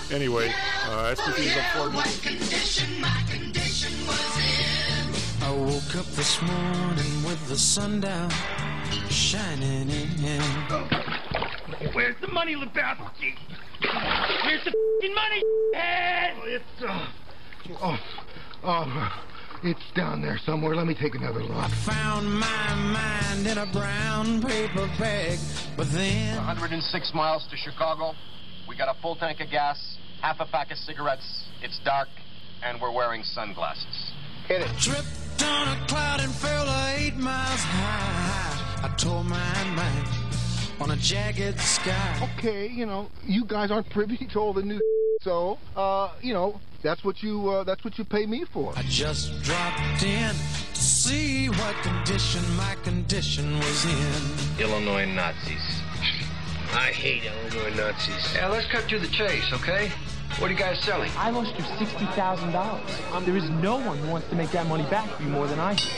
Anyway, SPT's up 4 What condition my condition was in. I woke up this morning with the sun down, shining in. Where's the money, Lebowski? Where's the f***ing money, head? It's down there somewhere. Let me take another look. I found my mind in a brown paper bag, but then 106 miles to Chicago. We got a full tank of gas, half a pack of cigarettes. It's dark, and we're wearing sunglasses. Hit it. tripped on a cloud and fell 8 miles high. I tore my mind on a jagged sky. Okay, you guys aren't privy to all the new so, that's what you pay me for. I just dropped in to see what condition my condition was in. Illinois Nazis. I hate Illinois Nazis. Yeah, let's cut to the chase, okay? What are you guys selling? I lost you $60,000. There is no one who wants to make that money back for you more than I do.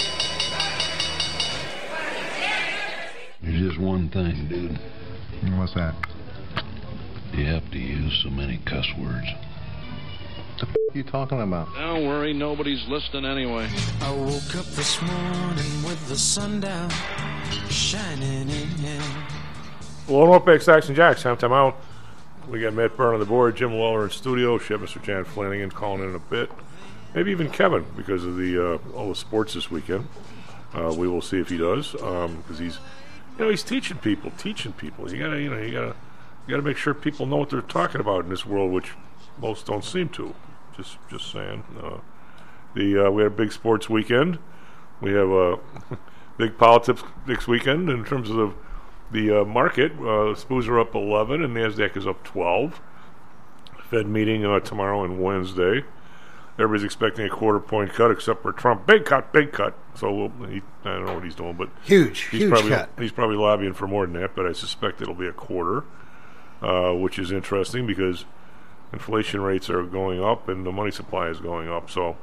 There's just one thing, dude. What's that? You have to use so many cuss words. What the f*** you talking about? Don't worry, nobody's listening anyway. I woke up this morning with the sun down, shining in. Well, welcome back, Stocks and Jocks. Time out. We got Matt Byrne on the board, Jim Waller in studio, Chef Mr. John Flanagan calling in a bit. Maybe even Kevin because of the all the sports this weekend. We will see if he does because he's teaching people. You gotta make sure people know what they're talking about in this world, which most don't seem to. Just saying. We had a big sports weekend. We have a big politics next weekend in terms of the market. SPOOs are up 11 and NASDAQ is up 12. Fed meeting tomorrow and Wednesday. Everybody's expecting a quarter-point cut except for Trump. Big cut. So I don't know what he's doing, but huge cut. He's probably lobbying for more than that, but I suspect it'll be a quarter, which is interesting because inflation rates are going up and the money supply is going up. So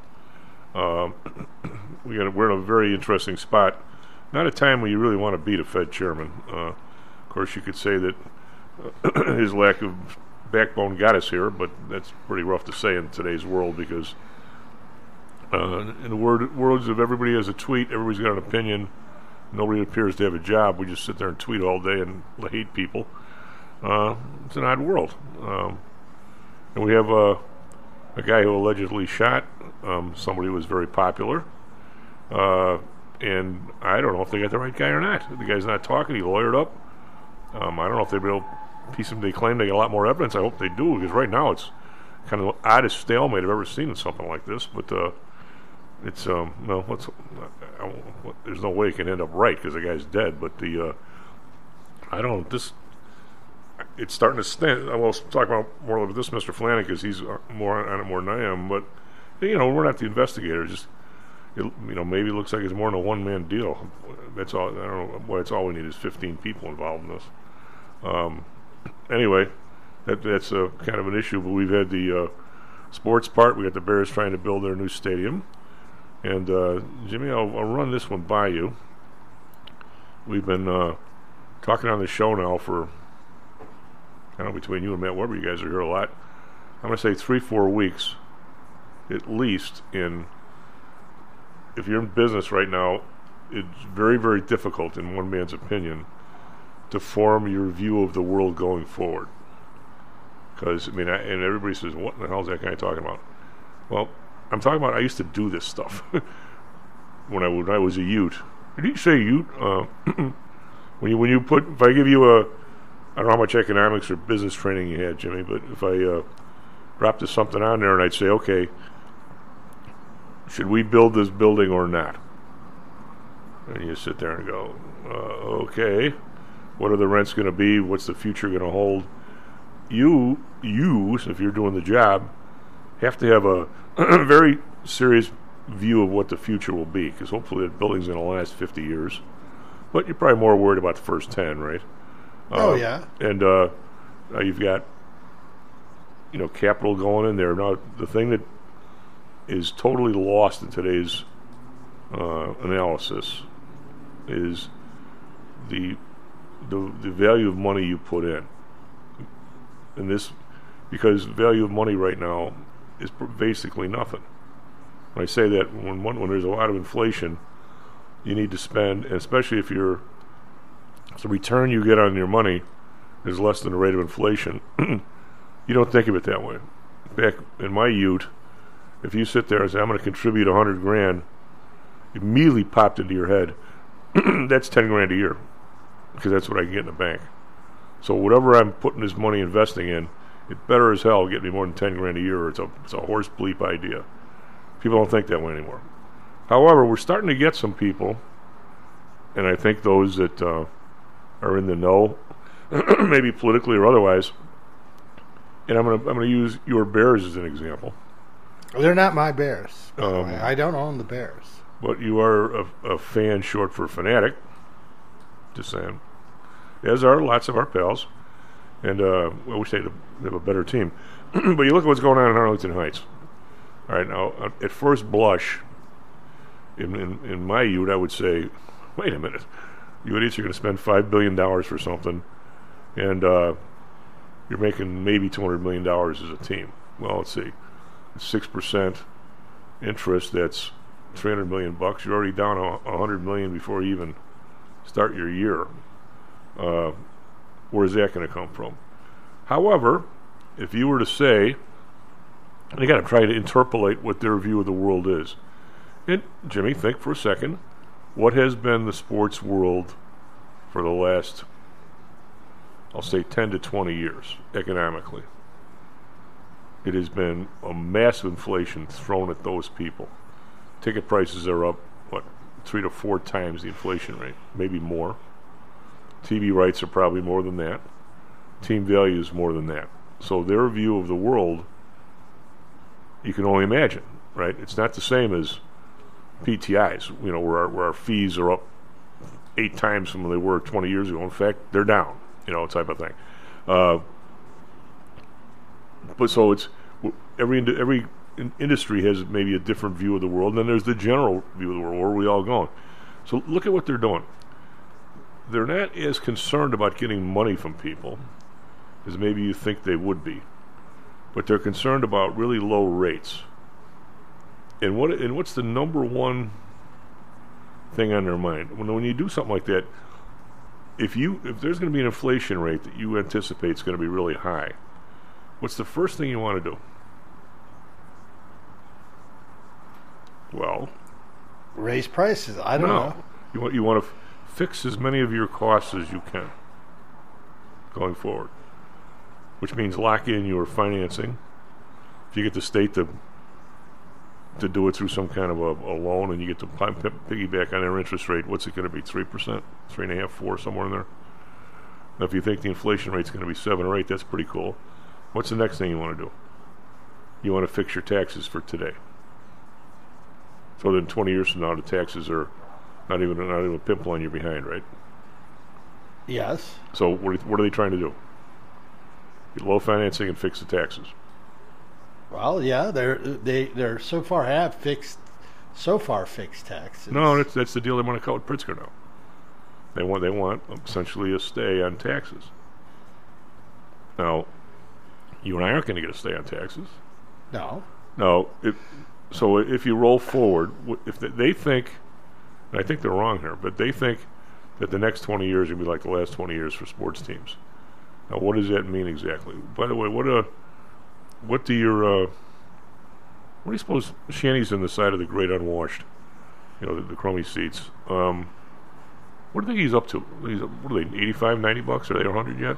we're in a very interesting spot. Not a time where you really want to beat a Fed chairman. Of course, you could say that his lack of backbone got us here, but that's pretty rough to say in today's world because in the words of everybody has a tweet, everybody's got an opinion, nobody appears to have a job. We just sit there and tweet all day and hate people. It's an odd world. And we have a guy who allegedly shot somebody who was very popular. And I don't know if they got the right guy or not. The guy's not talking. He lawyered up. I don't know if they'll be able to piece him. They claim they got a lot more evidence. I hope they do because right now it's kind of the oddest stalemate I've ever seen in something like this. But it's there's no way it can end up right because the guy's dead. But it's starting to stand. I will talk about more about this, Mr. Flanagan, because he's more on it more than I am. But we're not the investigators. Just maybe it looks like it's more than a one-man deal. That's all. I don't know why. It's all we need is 15 people involved in this. Anyway, that's a kind of an issue. But we've had the sports part. We got the Bears trying to build their new stadium. And Jimmy, I'll run this one by you. We've been talking on the show now for, I don't know, between you and Matt Weber, you guys are here a lot. I'm going to say 3-4 weeks, at least. If you're in business right now, it's very, very difficult, in one man's opinion, to form your view of the world going forward. Because, and everybody says, what the hell is that guy talking about? Well, I'm talking about I used to do this stuff when I was a Ute. Did you say Ute? If I give you I don't know how much economics or business training you had, Jimmy, but if I dropped something on there and I'd say, okay, should we build this building or not? And you sit there and go, okay, what are the rents going to be? What's the future going to hold? You, if you're doing the job, have to have a very serious view of what the future will be, because hopefully that building's going to last 50 years. But you're probably more worried about the first 10, right? Yeah. And you've got, capital going in there. Now, the thing that is totally lost in today's analysis is the value of money you put in. And this, because the value of money right now is basically nothing. When I say that, when there's a lot of inflation, you need to spend, and especially if the return you get on your money is less than the rate of inflation, you don't think of it that way. Back in my youth, if you sit there and say, I'm going to contribute $100,000, immediately popped into your head, that's $10,000 a year, because that's what I can get in the bank. So whatever I'm putting this money investing in, it better as hell get me more than $10,000 a year, or it's a horse bleep idea. People don't think that way anymore. However, we're starting to get some people, and I think those that are in the know, maybe politically or otherwise, and I'm gonna use your Bears as an example. They're not my Bears. By the way. I don't own the Bears. But you are a fan short for fanatic. Just saying. As are lots of our pals. And I wish they'd have a better team. But you look at what's going on in Arlington Heights. All right, now, at first blush, in my youth, I would say, wait a minute. You idiots are going to spend $5 billion for something, and you're making maybe $200 million as a team. Well, let's see. 6% interest, that's $300 million. You're already down $100 million before you even start your year. Where's that going to come from? However, if you were to say, and you got to try to interpolate what their view of the world is. And Jimmy, think for a second. What has been the sports world for the last, I'll say, 10 to 20 years economically? It has been a massive inflation thrown at those people. Ticket prices are up, 3 to 4 times the inflation rate, maybe more. TV rights are probably more than that. Team value is more than that. So their view of the world, you can only imagine, right? It's not the same as PTIs, where our fees are up 8 times from when they were 20 years ago. In fact, they're down, type of thing. But so it's every industry has maybe a different view of the world, and then there's the general view of the world. Where are we all going? So look at what they're doing. They're not as concerned about getting money from people as maybe you think they would be, but they're concerned about really low rates. And what's the number one thing on their mind when you do something like that? If there's going to be an inflation rate that you anticipate is going to be really high, what's the first thing you want to do? Well, raise prices. I don't know. You want to fix as many of your costs as you can going forward, which means lock in your financing. If you get the state to do it through some kind of a loan, and you get to piggyback on their interest rate, what's it going to be? 3%, 3.5%, 4%, somewhere in there. Now, if you think the inflation rate's going to be 7 or 8, that's pretty cool. What's the next thing you want to do? You want to fix your taxes for today. So then 20 years from now, the taxes are not even a pimple on your behind, right? Yes. So what are they trying to do? Get low financing and fix the taxes. Well, yeah, they're so far fixed taxes. No, that's the deal they want to cut with Pritzker now. They want essentially a stay on taxes. Now, you and I aren't going to get a stay on taxes. No. So if you roll forward, if they think, and I think they're wrong here, but they think that the next 20 years are going to be like the last 20 years for sports teams. Now, what does that mean exactly? By the way, what do you suppose Shanny's in the side of the great unwashed, the crummy seats? What do you think he's up to? What are they, $85, $90? Are they 100 yet?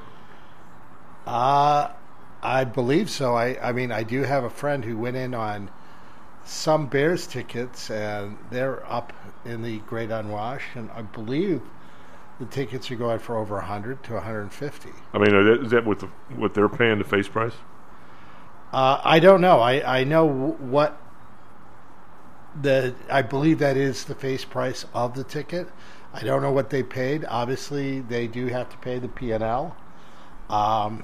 I believe so. I mean, I do have a friend who went in on some Bears tickets, and they're up in the Great Unwash, and I believe the tickets are going for over 100 to 150. I mean, is that what they're paying the face price? I don't know. I know what I believe that is the face price of the ticket. I don't know what they paid. Obviously, they do have to pay the P&L. No,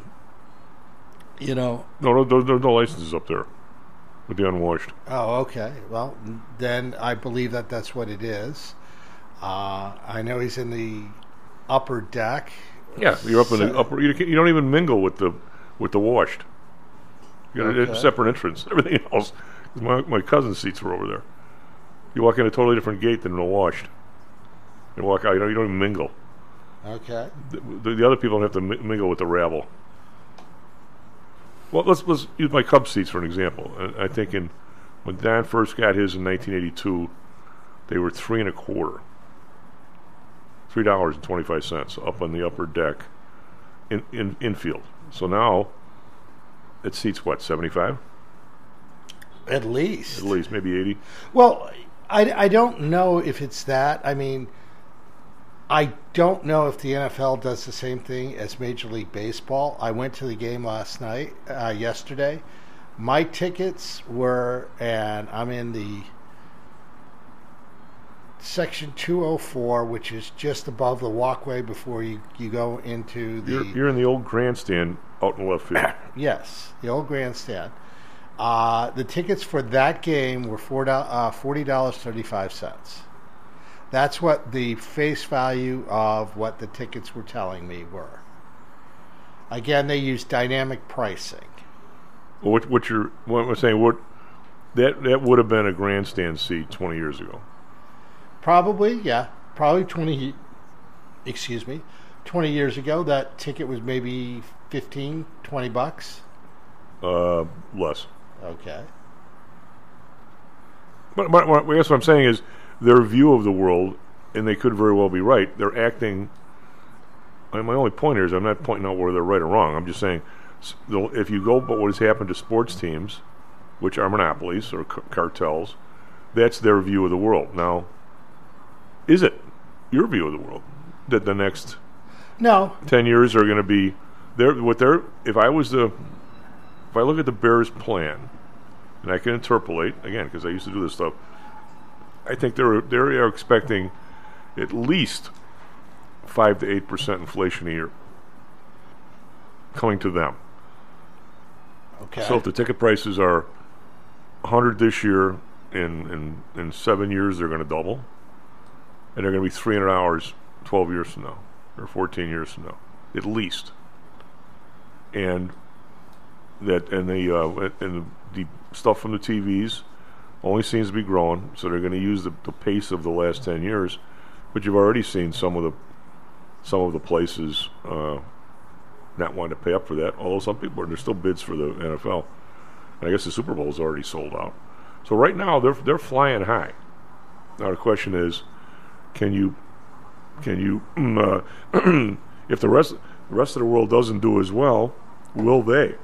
there's no licenses up there with the unwashed. Oh, okay. Well, then I believe that's what it is. I know he's in the upper deck. Yeah, you're up in the upper. You don't even mingle with the washed. You got a separate entrance. Everything else. My cousin's seats were over there. You walk in a totally different gate than in a washed. You walk out, you don't even mingle. Okay. The other people don't have to mingle with the rabble. Well, let's use my Cubs seats for an example. I think when Don first got his in 1982, they were $3.25. $3.25 up on the upper deck in infield. So now it seats what, 75? At least, maybe 80. Well, I don't know if it's that. I mean, I don't know if the NFL does the same thing as Major League Baseball. I went to the game yesterday. My tickets were, and I'm in the section 204, which is just above the walkway before you go into the... You're in the old grandstand out in left field. Yes, the old grandstand. The tickets for that game were $40.35. That's what the face value of what the tickets were telling me were. Again, they use dynamic pricing. What I'm saying, that would have been a grandstand seat 20 years ago. Probably, yeah. Probably 20 years ago, that ticket was maybe $15, $20. Less. Okay. But I guess what I'm saying is their view of the world, and they could very well be right, they're acting... I mean, my only point here is I'm not pointing out whether they're right or wrong. I'm just saying, if you go by what has happened to sports teams, which are monopolies or cartels, that's their view of the world. Now, is it your view of the world that the next 10 years are going to be... If I look at the Bears' plan, and I can interpolate, again, because I used to do this stuff, I think they are expecting at least 5 to 8% inflation a year coming to them. Okay. So if the ticket prices are $100 this year, in 7 years they're going to double, and they're going to be $300 12 years from now, or 14 years from now, at least. And the stuff from the TVs only seems to be growing, so they're going to use the pace of the last 10 years. But you've already seen some of the places not wanting to pay up for that. Although some people there's still bids for the NFL, and I guess the Super Bowl is already sold out. So right now they're flying high. Now the question is, can you if the rest of the world doesn't do as well, will they?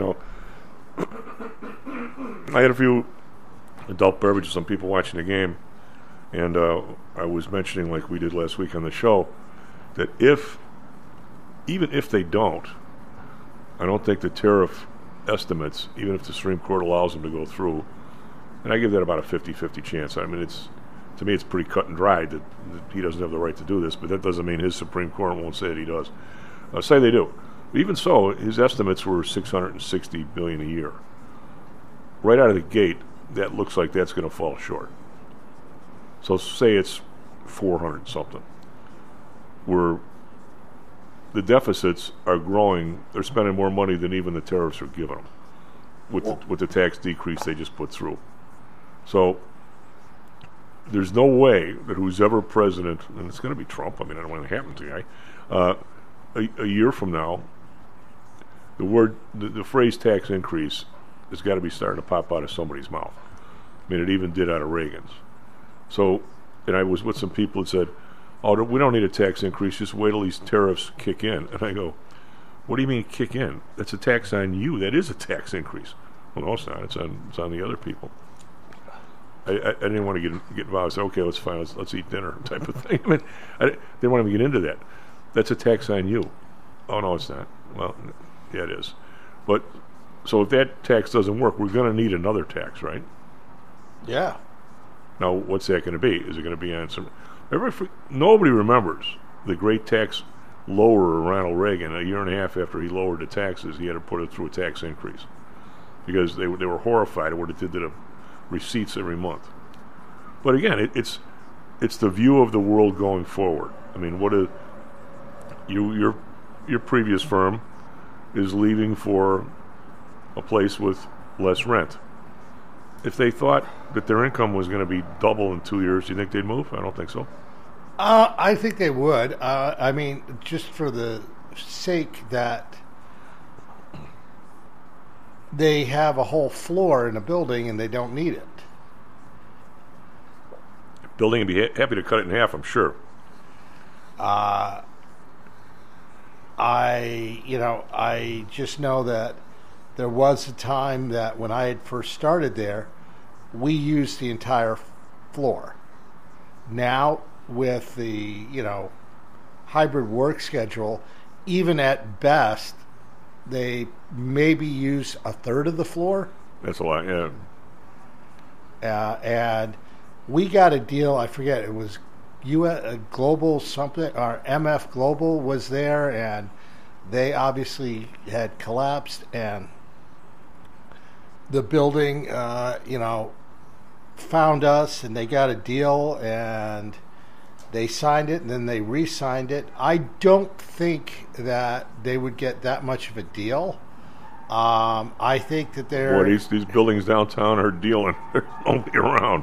I had a few adult beverages, some people watching the game, and I was mentioning, like we did last week on the show, that even if they don't, I don't think the tariff estimates, even if the Supreme Court allows them to go through, and I give that about a 50-50 chance. I mean, to me it's pretty cut and dried that he doesn't have the right to do this, but that doesn't mean his Supreme Court won't say that he does. Say they do. Even so, his estimates were $660 billion a year. Right out of the gate, that looks like that's going to fall short. So say it's 400 something. Where the deficits are growing, they're spending more money than even the tariffs are giving them with the tax decrease they just put through. So there's no way that who's ever president, and it's going to be Trump, I mean, I don't want it to happen to the guy, a year from now, the phrase tax increase has got to be starting to pop out of somebody's mouth. I mean, it even did out of Reagan's. So, and I was with some people that said, oh, we don't need a tax increase, just wait till these tariffs kick in. And I go, what do you mean kick in? That's a tax on you. That is a tax increase. Well, no, it's not. It's on the other people. I didn't want to get involved. I said, okay, let's eat dinner type of thing. I mean, I didn't want to get into that. That's a tax on you. Oh, no, it's not. Well, yeah, it is. But, so if that tax doesn't work, we're going to need another tax, right? Yeah. Now, what's that going to be? Is it going to be on some... Nobody remembers the great tax lowerer Ronald Reagan. A year and a half after he lowered the taxes, he had to put it through a tax increase because they were horrified at what it did to the receipts every month. But again, it's the view of the world going forward. I mean, your previous firm is leaving for a place with less rent. If they thought that their income was going to be double in 2 years, do you think they'd move? I don't think so. I think they would. I mean, just for the sake that they have a whole floor in a building and they don't need it. Building would be happy to cut it in half, I'm sure. I just know that there was a time that when I had first started there, we used the entire floor. Now, with the, hybrid work schedule, even at best, they maybe use a third of the floor. That's a lot, yeah. And we got a deal, I forget, it was Global something, or MF Global was there, and they obviously had collapsed, and the building, found us, and they got a deal, and they signed it, and then they re-signed it. I don't think that they would get that much of a deal. I think that they're... Boy, these buildings downtown are dealing. They're only around.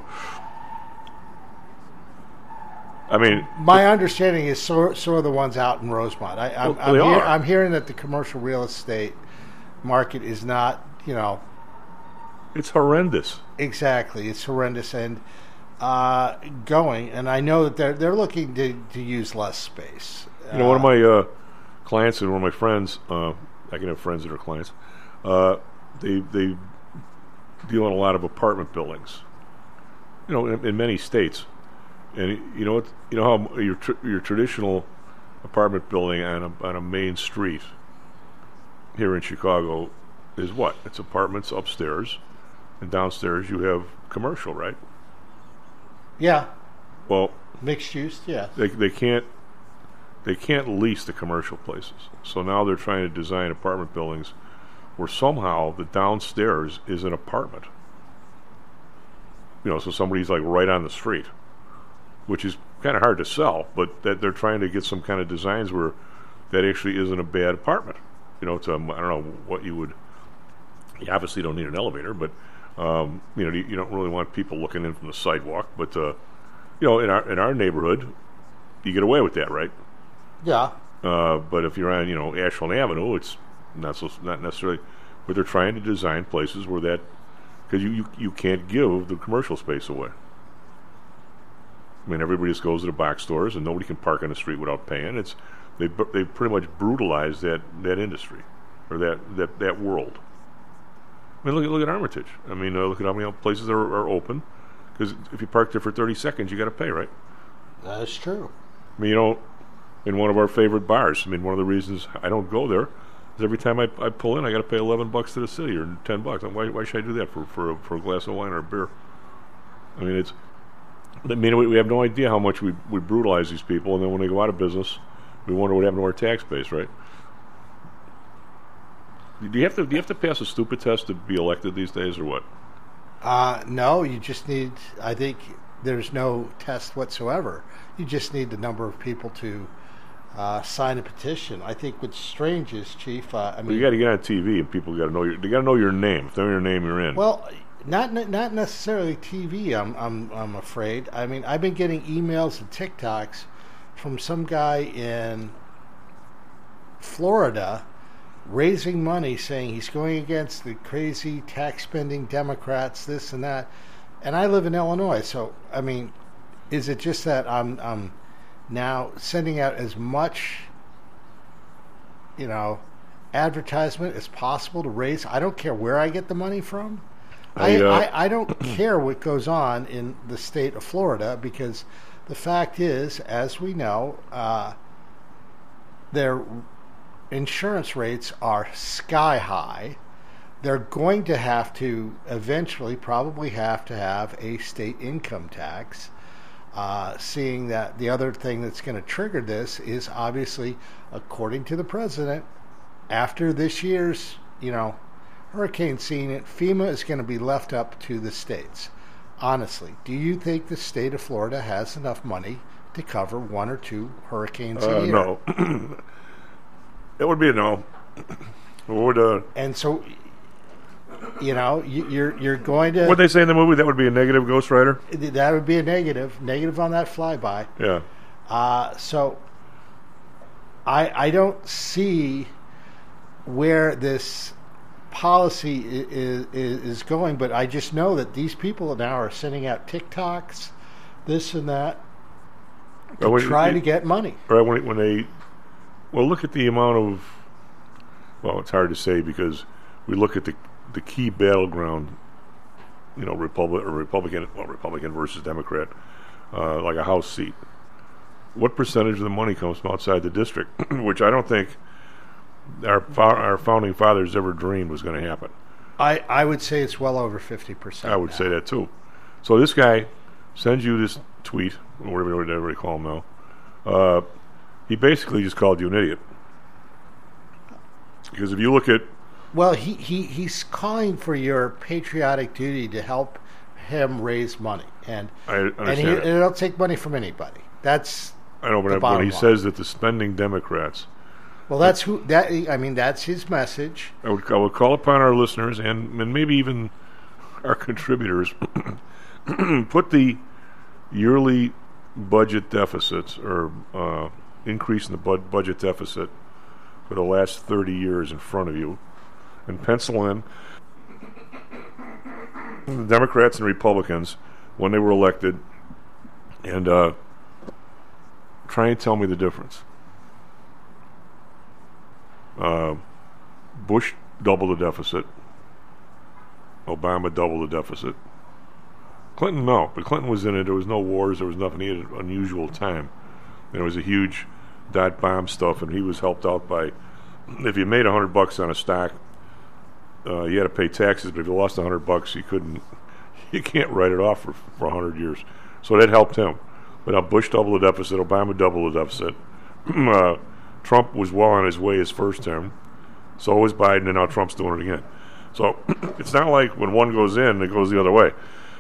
I mean... My understanding is so are the ones out in Rosemont. I'm hearing that the commercial real estate market is not, It's horrendous. Exactly. It's horrendous and going. And I know that they're looking to use less space. One of my clients and one of my friends, I can have friends that are clients, they deal in a lot of apartment buildings, in many states. And how your traditional apartment building on a main street here in Chicago is what? It's apartments upstairs, and downstairs you have commercial, right? Yeah. Well, mixed use, yeah. They can't lease the commercial places, so now they're trying to design apartment buildings where somehow the downstairs is an apartment. So somebody's like right on the street, which is kind of hard to sell, but that they're trying to get some kind of designs where that actually isn't a bad apartment. It's I don't know what you would. You obviously don't need an elevator, but you don't really want people looking in from the sidewalk. But in our neighborhood, you get away with that, right? Yeah. But if you're on Ashland Avenue, it's not necessarily. But they're trying to design places where that, because you can't give the commercial space away. I mean, everybody just goes to the box stores, and nobody can park on the street without paying. They pretty much brutalized that industry, or that world. I mean, look at Armitage. I mean, look at how many places are open, because if you park there for 30 seconds, you got to pay, right? That's true. I mean, in one of our favorite bars, I mean, one of the reasons I don't go there is every time I pull in, I got to pay $11 to the city or $10. Why should I do that for a glass of wine or a beer? I mean, we have no idea how much we brutalize these people, and then when they go out of business, we wonder what happened to our tax base, right? Do you have to pass a stupid test to be elected these days, or what? No, you just need. I think there's no test whatsoever. You just need the number of people to sign a petition. I think what's strange is, Chief. You got to get on TV, and people got to know they got to know your name. If they know your name, you're in. Well, not necessarily TV. I'm afraid. I mean, I've been getting emails and TikToks from some guy in Florida raising money, saying he's going against the crazy tax-spending Democrats, this and that. And I live in Illinois, so, I mean, is it just that I'm now sending out as much, advertisement as possible to raise? I don't care where I get the money from. I don't care what goes on in the state of Florida, because the fact is, as we know, their insurance rates are sky high. They're going to have to eventually probably have to have a state income tax, seeing that the other thing that's going to trigger this is obviously, according to the president, after this year's, hurricane season, FEMA is going to be left up to the states. Honestly, do you think the state of Florida has enough money to cover one or two hurricanes a year? No. It would be a no. And so, You're going to. What they say in the movie, that would be a negative Ghost Rider? That would be a negative on that flyby. Yeah. So I don't see where this policy is going, but I just know that these people now are sending out TikToks, this and that, to try to get money. Right, when they... Well, look at the amount of... Well, it's hard to say because we look at the key battleground, Republican versus Democrat, like a House seat. What percentage of the money comes from outside the district? Which I don't think our founding fathers ever dreamed was going to happen. I would say it's well over 50%. I would say that too. So this guy sends you this tweet, or whatever they call him now. He basically just called you an idiot. Because if you look at... Well, he's calling for your patriotic duty to help him raise money. And it'll take money from anybody. That's... I know, but when he says that the spending Democrats... Well, that's that's his message. I would call upon our listeners and maybe even our contributors put the yearly budget deficits or increase in the budget deficit for the last 30 years in front of you and pencil in the Democrats and Republicans when they were elected and try and tell me the difference. Bush doubled the deficit. Obama doubled the deficit. Clinton, no. But Clinton was in it. There was no wars. There was nothing. He had an unusual time. And it was a huge dot-bomb stuff, and he was helped out by... If you made $100 on a stock, you had to pay taxes, but if you lost $100, you can't write it off for 100 years. So that helped him. But now Bush doubled the deficit. Obama doubled the deficit. Trump was well on his way his first term. So was Biden, and now Trump's doing it again. So it's not like when one goes in, it goes the other way.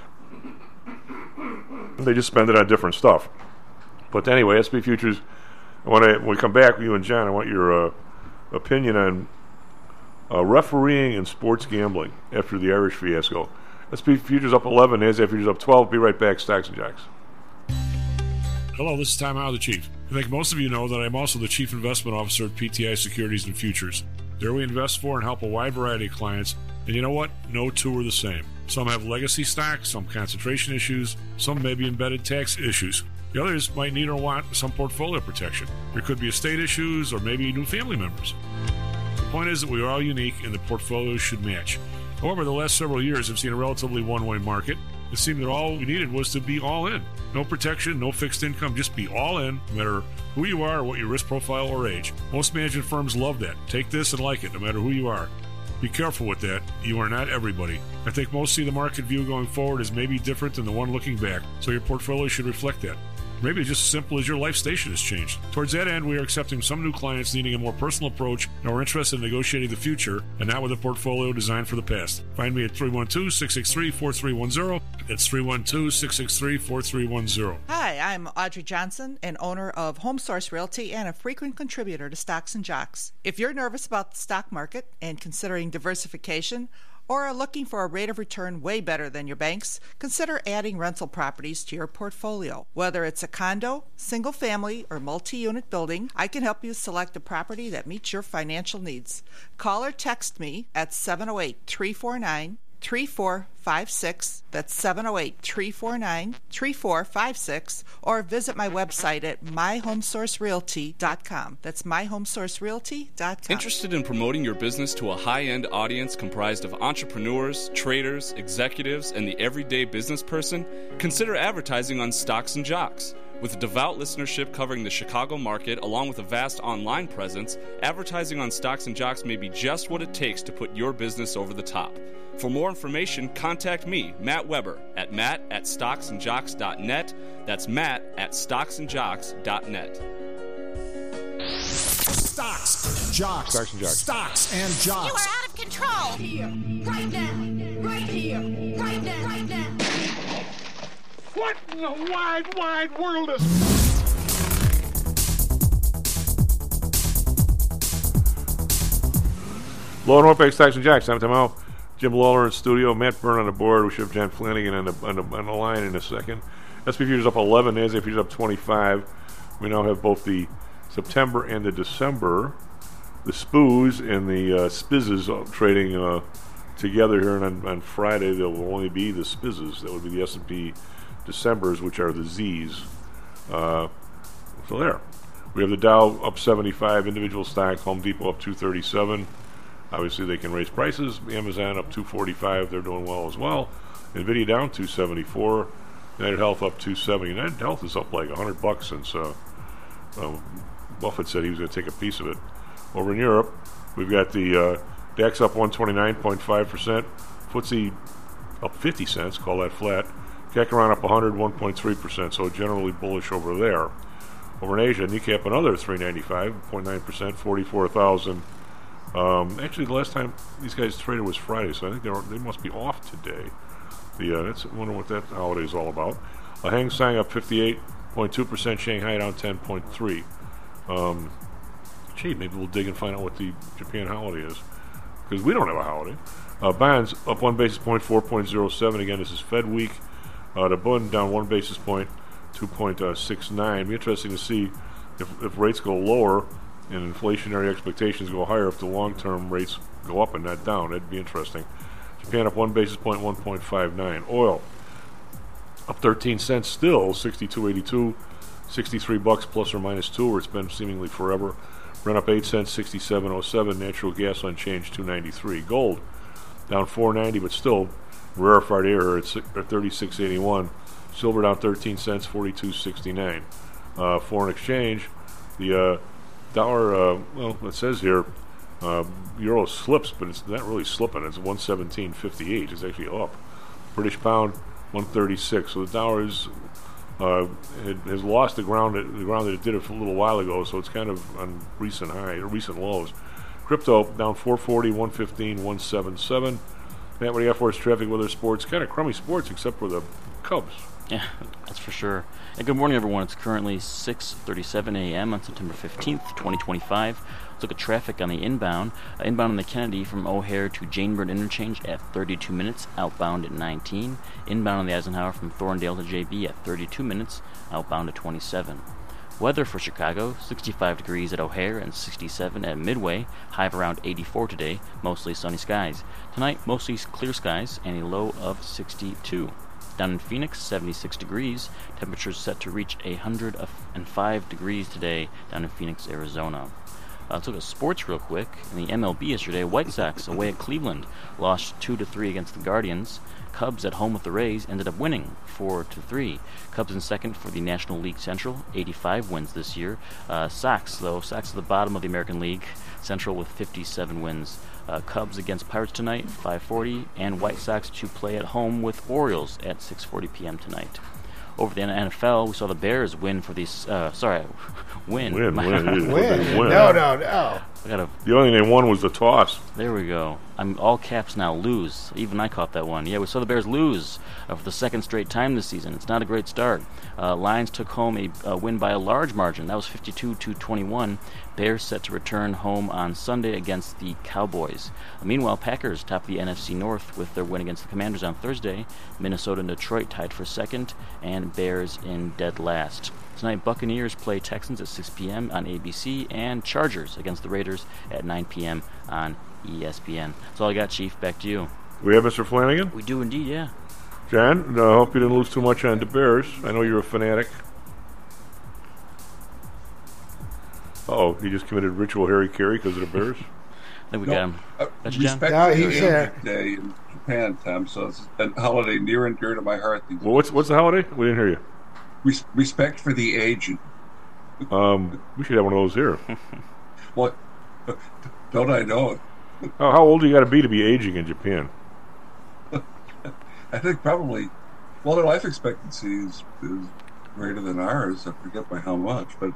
They just spend it on different stuff. But anyway, SP Futures, when we come back with you and John, I want your opinion on refereeing in sports gambling after the Irish fiasco. SP Futures up 11, NASDAQ Futures up 12. Be right back, Stocks and Jocks. Hello, this is Tom Howe, the Chief. I think most of you know that I'm also the Chief Investment Officer at PTI Securities and Futures. There we invest for and help a wide variety of clients, and you know what? No two are the same. Some have legacy stocks, some concentration issues, some may be embedded tax issues. The others might need or want some portfolio protection. There could be estate issues or maybe new family members. The point is that we are all unique and the portfolios should match. However, the last several years have seen a relatively one-way market. It seemed that all we needed was to be all in. No protection, no fixed income, just be all in, no matter who you are or what your risk profile or age. Most management firms love that. Take this and like it, no matter who you are. Be careful with that. You are not everybody. I think most see the market view going forward as maybe different than the one looking back, so your portfolio should reflect that. Maybe it's just as simple as your life station has changed. Towards that end, we are accepting some new clients needing a more personal approach and are interested in negotiating the future and not with a portfolio designed for the past. Find me at 312-663-4310. That's 312-663-4310. Hi, I'm Audrey Johnson, an owner of Home Source Realty and a frequent contributor to Stocks and Jocks. If you're nervous about the stock market and considering diversification, or are looking for a rate of return way better than your banks, consider adding rental properties to your portfolio. Whether it's a condo, single family, or multi-unit building, I can help you select a property that meets your financial needs. Call or text me at 708-349-3456. That's 708-349-3456. Or visit my website at myhomesourcerealty.com. That's myhomesourcerealty.com. Interested in promoting your business to a high-end audience comprised of entrepreneurs, traders, executives, and the everyday business person? Consider advertising on Stocks and Jocks. With a devout listenership covering the Chicago market, along with a vast online presence, advertising on Stocks and Jocks may be just what it takes to put your business over the top. For more information, contact me, Matt Weber, at matt@stocksandjocks.net. That's matt@stocksandjocks.net. Stocks, Jocks. Stocks and Jocks. Stocks and Jocks. You are out of control. Here, right now, right here, right now, right now. What in the wide, wide world is... Low and North Stocks and Jocks. I'm Tom Howe. Jim Lawler in studio, Matt Byrne on the board. We should have John Flanagan on the line in a second. SP futures up 11, NASDAQ futures up 25. We now have both the September and the December. The SPOOs and the SPIZs trading together here, and on Friday there will only be the SPIZs. That would be the S&P Decembers, which are the Zs. So there. We have the Dow up 75, individual stock, Home Depot up 237. Obviously they can raise prices. Amazon up 245, they're doing well as well. NVIDIA down 274. United Health up 270. United Health is up like $100 since Buffett said he was going to take a piece of it. Over in Europe, we've got the DAX up 129.5%. FTSE up 50 cents, call that flat. CAC up 101.3%, so generally bullish over there. Over in Asia, Nikkei up another 395.9%, 44,000. Actually, the last time these guys traded was Friday, so I think they must be off today. I wonder what that holiday is all about. Hang Seng up 58.2%, Shanghai down 10.3%. Maybe we'll dig and find out what the Japan holiday is, because we don't have a holiday. Bonds up 1 basis point, 4.07. Again, this is Fed week. The Bund down 1 basis point, 2.69. Be interesting to see if rates go lower and inflationary expectations go higher, if the long-term rates go up and not down. That'd be interesting. Japan up 1 basis point, 1.59. Oil up 13 cents still, 62.82, $63 plus or minus 2, where it's been seemingly forever. Brent up 8 cents, 67.07. Natural gas unchanged, 2.93. Gold down 4.90, but still rarefied air at 36.81. Silver down 13 cents, 42.69. Foreign exchange, the dollar, it says here, euro slips, but it's not really slipping. It's 117.58. It's actually up. British pound 136. So the dollar is has lost the ground that it did a little while ago. So it's kind of on recent lows. Crypto down 440, 115, 177. Matt, what do you got for us? Traffic, weather, sports. Kind of crummy sports, except for the Cubs. Yeah, that's for sure. And good morning, everyone. It's currently 6:37 a.m. on September 15th, 2025. Let's look at traffic on the inbound. Inbound on the Kennedy from O'Hare to Janebird Interchange at 32 minutes, outbound at 19. Inbound on the Eisenhower from Thorndale to JB at 32 minutes, outbound at 27. Weather for Chicago, 65 degrees at O'Hare and 67 at Midway, high of around 84 today, mostly sunny skies. Tonight, mostly clear skies and a low of 62. Down in Phoenix, 76 degrees. Temperatures set to reach 105 degrees today down in Phoenix, Arizona. Let's look at sports real quick. In the MLB yesterday, White Sox away at Cleveland lost 2-3 against the Guardians. Cubs at home with the Rays ended up winning 4-3. Cubs in second for the National League Central, 85 wins this year. Sox at the bottom of the American League Central with 57 wins. Cubs against Pirates tonight, 5:40, and White Sox to play at home with Orioles at 6:40 p.m. tonight. Over the NFL, we saw the Bears win for these. Win. No. The only thing they won was the toss. There we go. I'm all caps now. Lose. Even I caught that one. Yeah, we saw the Bears lose for the second straight time this season. It's not a great start. Lions took home a win by a large margin. That was 52-21. Bears set to return home on Sunday against the Cowboys. Meanwhile, Packers top the NFC North with their win against the Commanders on Thursday. Minnesota and Detroit tied for second, and Bears in dead last. Tonight, Buccaneers play Texans at 6 p.m. on ABC, and Chargers against the Raiders at 9 p.m. on ESPN. That's all I got, Chief. Back to you. We have Mr. Flanagan? We do indeed, yeah. John, I hope you didn't lose too much on the Bears. I know you're a fanatic. He just committed ritual Harry Carey because of the Bears? I think we got him. Respect No, for he's the there. Day in Japan, Tom, so it's a holiday near and dear to my heart. Well, what's the holiday? We didn't hear you. Respect for the aged. We should have one of those here. What? Don't I know it? How old do you got to be aging in Japan? I think probably. Well, their life expectancy is greater than ours. I forget by how much, but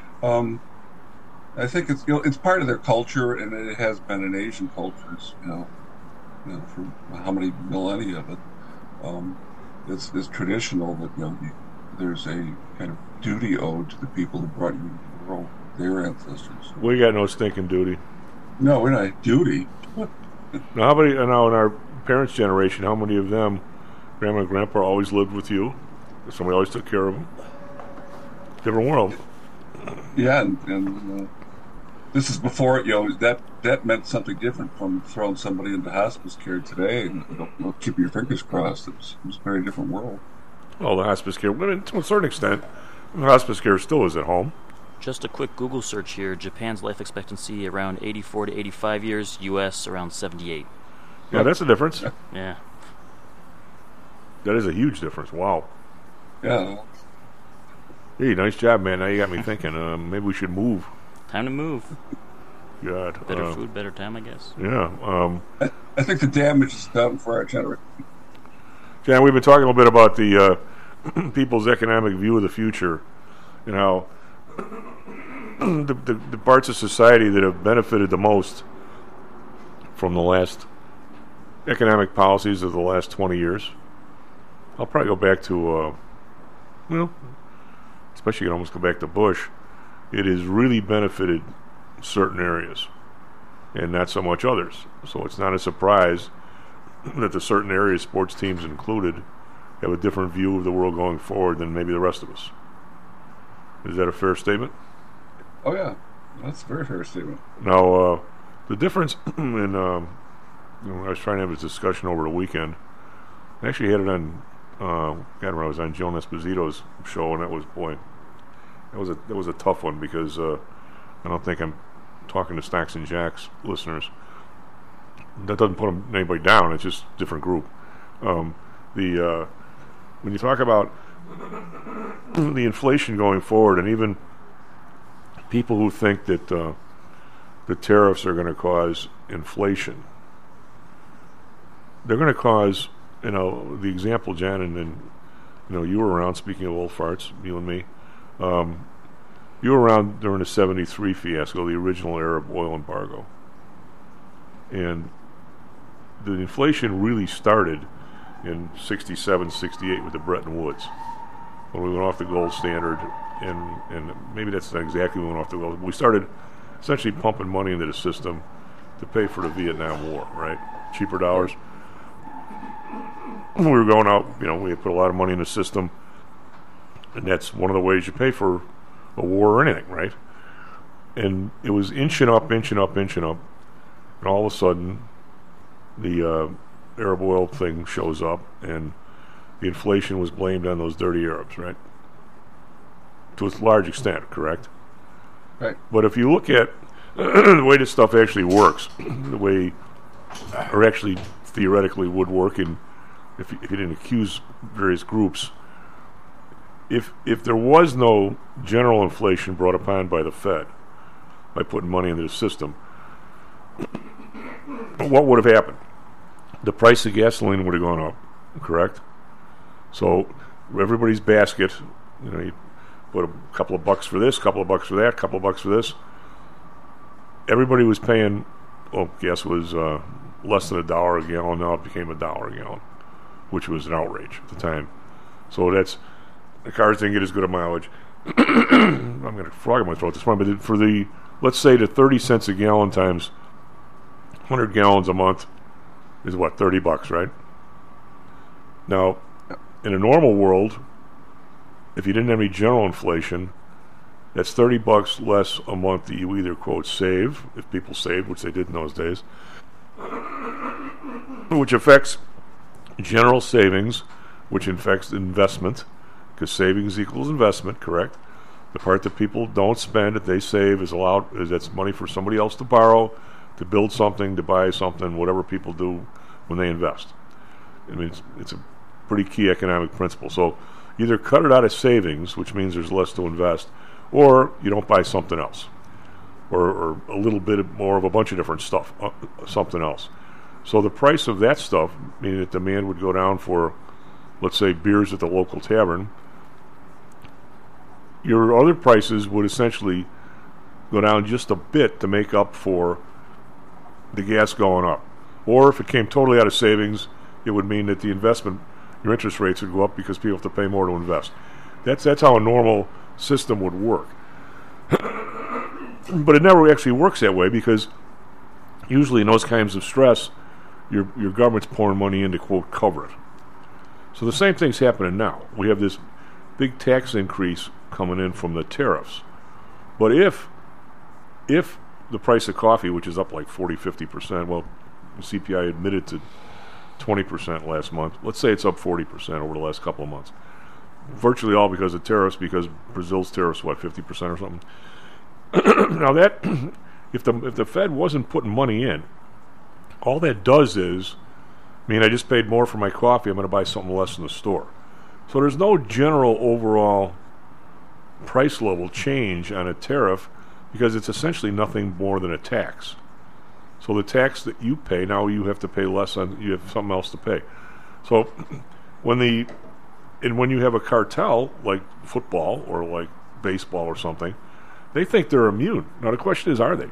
I think it's part of their culture, and it has been in Asian cultures, for how many millennia. But it's traditional that there's a kind of duty owed to the people who brought you into the world, their ancestors. We got no stinking duty. No, we're not duty. Now, how about in our parents' generation, how many of them, Grandma and Grandpa, always lived with you? Somebody always took care of them. Different world. Yeah, and this is before, that meant something different from throwing somebody into hospice care today. And keep your fingers crossed. It was a very different world. Well, the hospice care, to a certain extent, the hospice care still is at home. Just a quick Google search here. Japan's life expectancy around 84 to 85 years. U.S. around 78. Yeah, that's a difference. Yeah. That is a huge difference. Wow. Yeah. Hey, nice job, man. Now you got me thinking. Maybe we should move. Time to move. God. Better food, better time, I guess. Yeah. I think the damage is done for our generation. Jan, we've been talking a little bit about the people's economic view of the future and how the parts of society that have benefited the most from the last economic policies of the last 20 years. I'll probably go back to, especially you can almost go back to Bush. It has really benefited certain areas and not so much others. So it's not a surprise that the certain areas, sports teams included, have a different view of the world going forward than maybe the rest of us. Is that a fair statement? Oh, yeah. That's a very fair statement. Now, the difference in, I was trying to have this discussion over the weekend. I actually had it on, when I was on Joan Esposito's show, and that was a tough one because I don't think I'm talking to Stocks and Jacks listeners. That doesn't put anybody down. It's just a different group. When you talk about the inflation going forward, and even people who think that the tariffs are going to cause inflation, they're going to cause, the example, Jan, and then, you were around, speaking of old farts, you and me. You were around during the 73 fiasco, the original Arab oil embargo. And the inflation really started in 67, 68 with the Bretton Woods, when we went off the gold standard, and maybe that's not exactly when we went off the gold. We started essentially pumping money into the system to pay for the Vietnam War, right? Cheaper dollars. When we were going out, we had put a lot of money in the system, and that's one of the ways you pay for a war or anything, right? And it was inching up, and all of a sudden, the Arab oil thing shows up, and the inflation was blamed on those dirty Arabs, right? To a large extent, correct? Right. But if you look at the way this stuff actually works, the way, or actually theoretically would work, in if you didn't accuse various groups, if there was no general inflation brought upon by the Fed by putting money into the system, what would have happened? The price of gasoline would have gone up, correct? So everybody's basket, you put a couple of bucks for this, couple of bucks for that, couple of bucks for this. Everybody was paying, gas was less than $1 a gallon. Now it became $1 a gallon, which was an outrage at the time. So the cars didn't get as good a mileage. I'm going to frog in my throat this one, but for let's say the 30 cents a gallon times 100 gallons a month is what, $30, right? Now, in a normal world, if you didn't have any general inflation, that's $30 less a month that you either, quote, save, if people saved, which they did in those days, which affects general savings, which affects investment, because savings equals investment, correct? The part that people don't spend, that they save, that's money for somebody else to borrow, to build something, to buy something, whatever people do when they invest. I mean, it's a pretty key economic principle. So either cut it out of savings, which means there's less to invest, or you don't buy something else, or a little bit more of a bunch of different stuff, something else. So the price of that stuff, meaning that demand would go down for, let's say, beers at the local tavern, your other prices would essentially go down just a bit to make up for the gas going up. Or if it came totally out of savings, it would mean that the investment, your interest rates would go up because people have to pay more to invest. That's how a normal system would work. But it never actually works that way, because usually in those kinds of stress, your government's pouring money in to, quote, cover it. So the same thing's happening now. We have this big tax increase coming in from the tariffs. But if the price of coffee, which is up like 40-50%, well, the CPI admitted to 20% last month. Let's say it's up 40% over the last couple of months. Virtually all because of tariffs, because Brazil's tariffs, 50% or something? Now that, if the Fed wasn't putting money in, all that does is, I just paid more for my coffee, I'm going to buy something less in the store. So there's no general overall price level change on a tariff because it's essentially nothing more than a tax. So the tax that you pay, now you have to pay less on, you have something else to pay. So when you have a cartel like football or like baseball or something, they think they're immune. Now the question is, are they?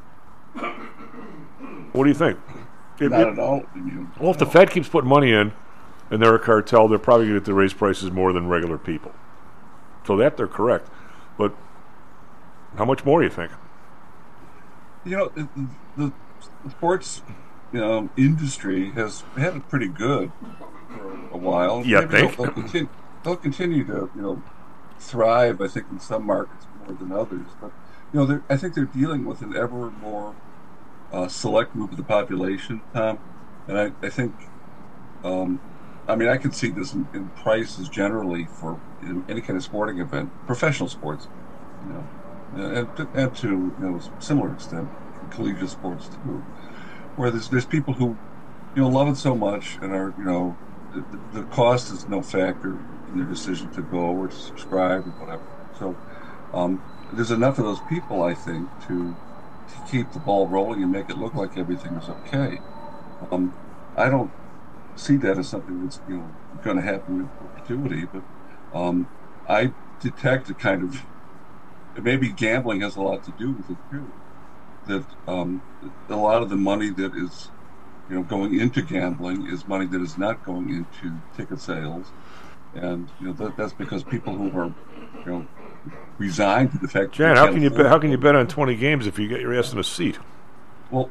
What do you think? Not at all immune. Well, if the Fed keeps putting money in and they're a cartel, they're probably going to raise prices more than regular people. So that they're correct. But how much more do you think? The sports industry has had it pretty good for a while. Yeah, they'll continue to thrive, I think, in some markets more than others. But I think they're dealing with an ever more select group of the population, Tom. And I think, I can see this in prices generally for any kind of sporting event, professional sports, and to similar extent, collegiate sports too, where there's people who love it so much and are the cost is no factor in their decision to go or to subscribe or whatever. So there's enough of those people, I think, to keep the ball rolling and make it look like everything is okay. I don't see that as something that's going to happen in perpetuity, but I detect a kind of, maybe gambling has a lot to do with it too. That a lot of the money that is going into gambling is money that is not going into ticket sales, and that's because people who are resigned to the fact. Jan, how can you bet on 20 games if you get your ass in a seat? Well,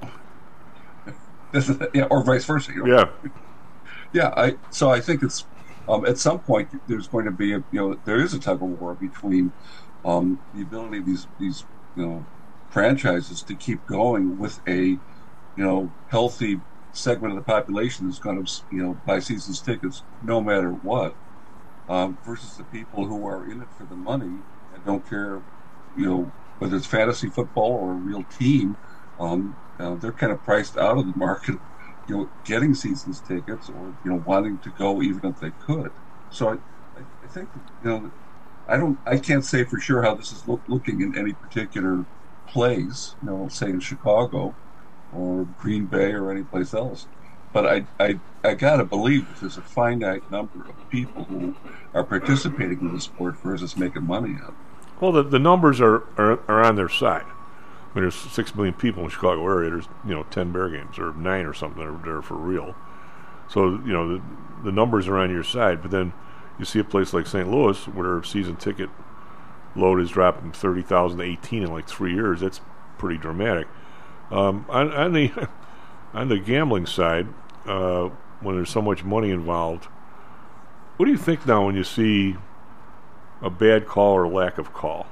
or vice versa. Yeah. Yeah, so I think it's at some point there's going to be there is a tug of war between the ability of these franchises to keep going with a healthy segment of the population that's going to buy season's tickets no matter what, versus the people who are in it for the money and don't care whether it's fantasy football or a real team. They're kind of priced out of the market, getting season's tickets or wanting to go even if they could. So I think I can't say for sure how this is looking in any particular place, say in Chicago or Green Bay or any place else. But I gotta believe that there's a finite number of people who are participating in the sport versus making money out of it. Well, the numbers are on their side. There's 6 million people in the Chicago area. There's 10 Bear games or 9 or something that are for real. So the numbers are on your side. But then you see a place like St. Louis where their season ticket load has dropped from 30,000 to 18 in like 3 years. That's pretty dramatic. On the gambling side, when there's so much money involved, what do you think now when you see a bad call or lack of call?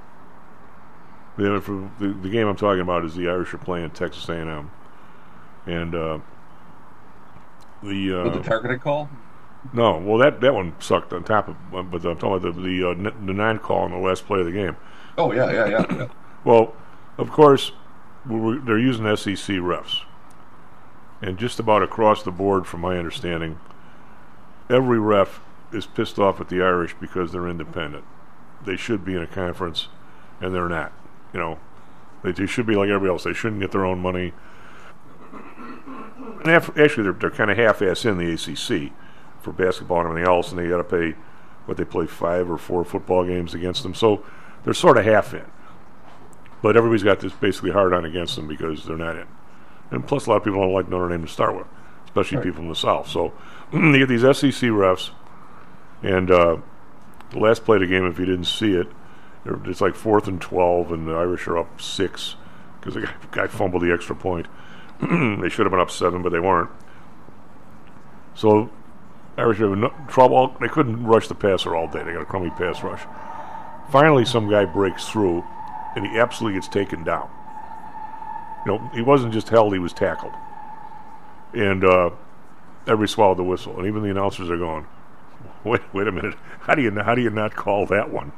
The game I'm talking about is the Irish are playing Texas A&M, and the targeted call. No, well that one sucked on top of, but I'm talking about the non-call on the last play of the game. Oh yeah. Well, of course, they're using SEC refs, and just about across the board, from my understanding, every ref is pissed off at the Irish because they're independent. They should be in a conference, and they're not. They should be like everybody else. They shouldn't get their own money. And actually, they're kind of half-ass in the ACC for basketball and everything else, and they got to pay they play 5 or 4 football games against them. So they're sort of half in. But everybody's got this basically hard on against them because they're not in. And plus, a lot of people don't like Notre Dame to start with, especially people from the South. So you get these SEC refs, and the last play of the game, if you didn't see it, it's like 4th and 12, and the Irish are up 6 because the guy fumbled the extra point. They should have been up 7, but they weren't. So Irish have trouble. They couldn't rush the passer all day. They got a crummy pass rush. Finally, some guy breaks through, and he absolutely gets taken down. He wasn't just held; he was tackled. And everybody swallowed the whistle, and even the announcers are going, "Wait a minute! How do you not call that one?"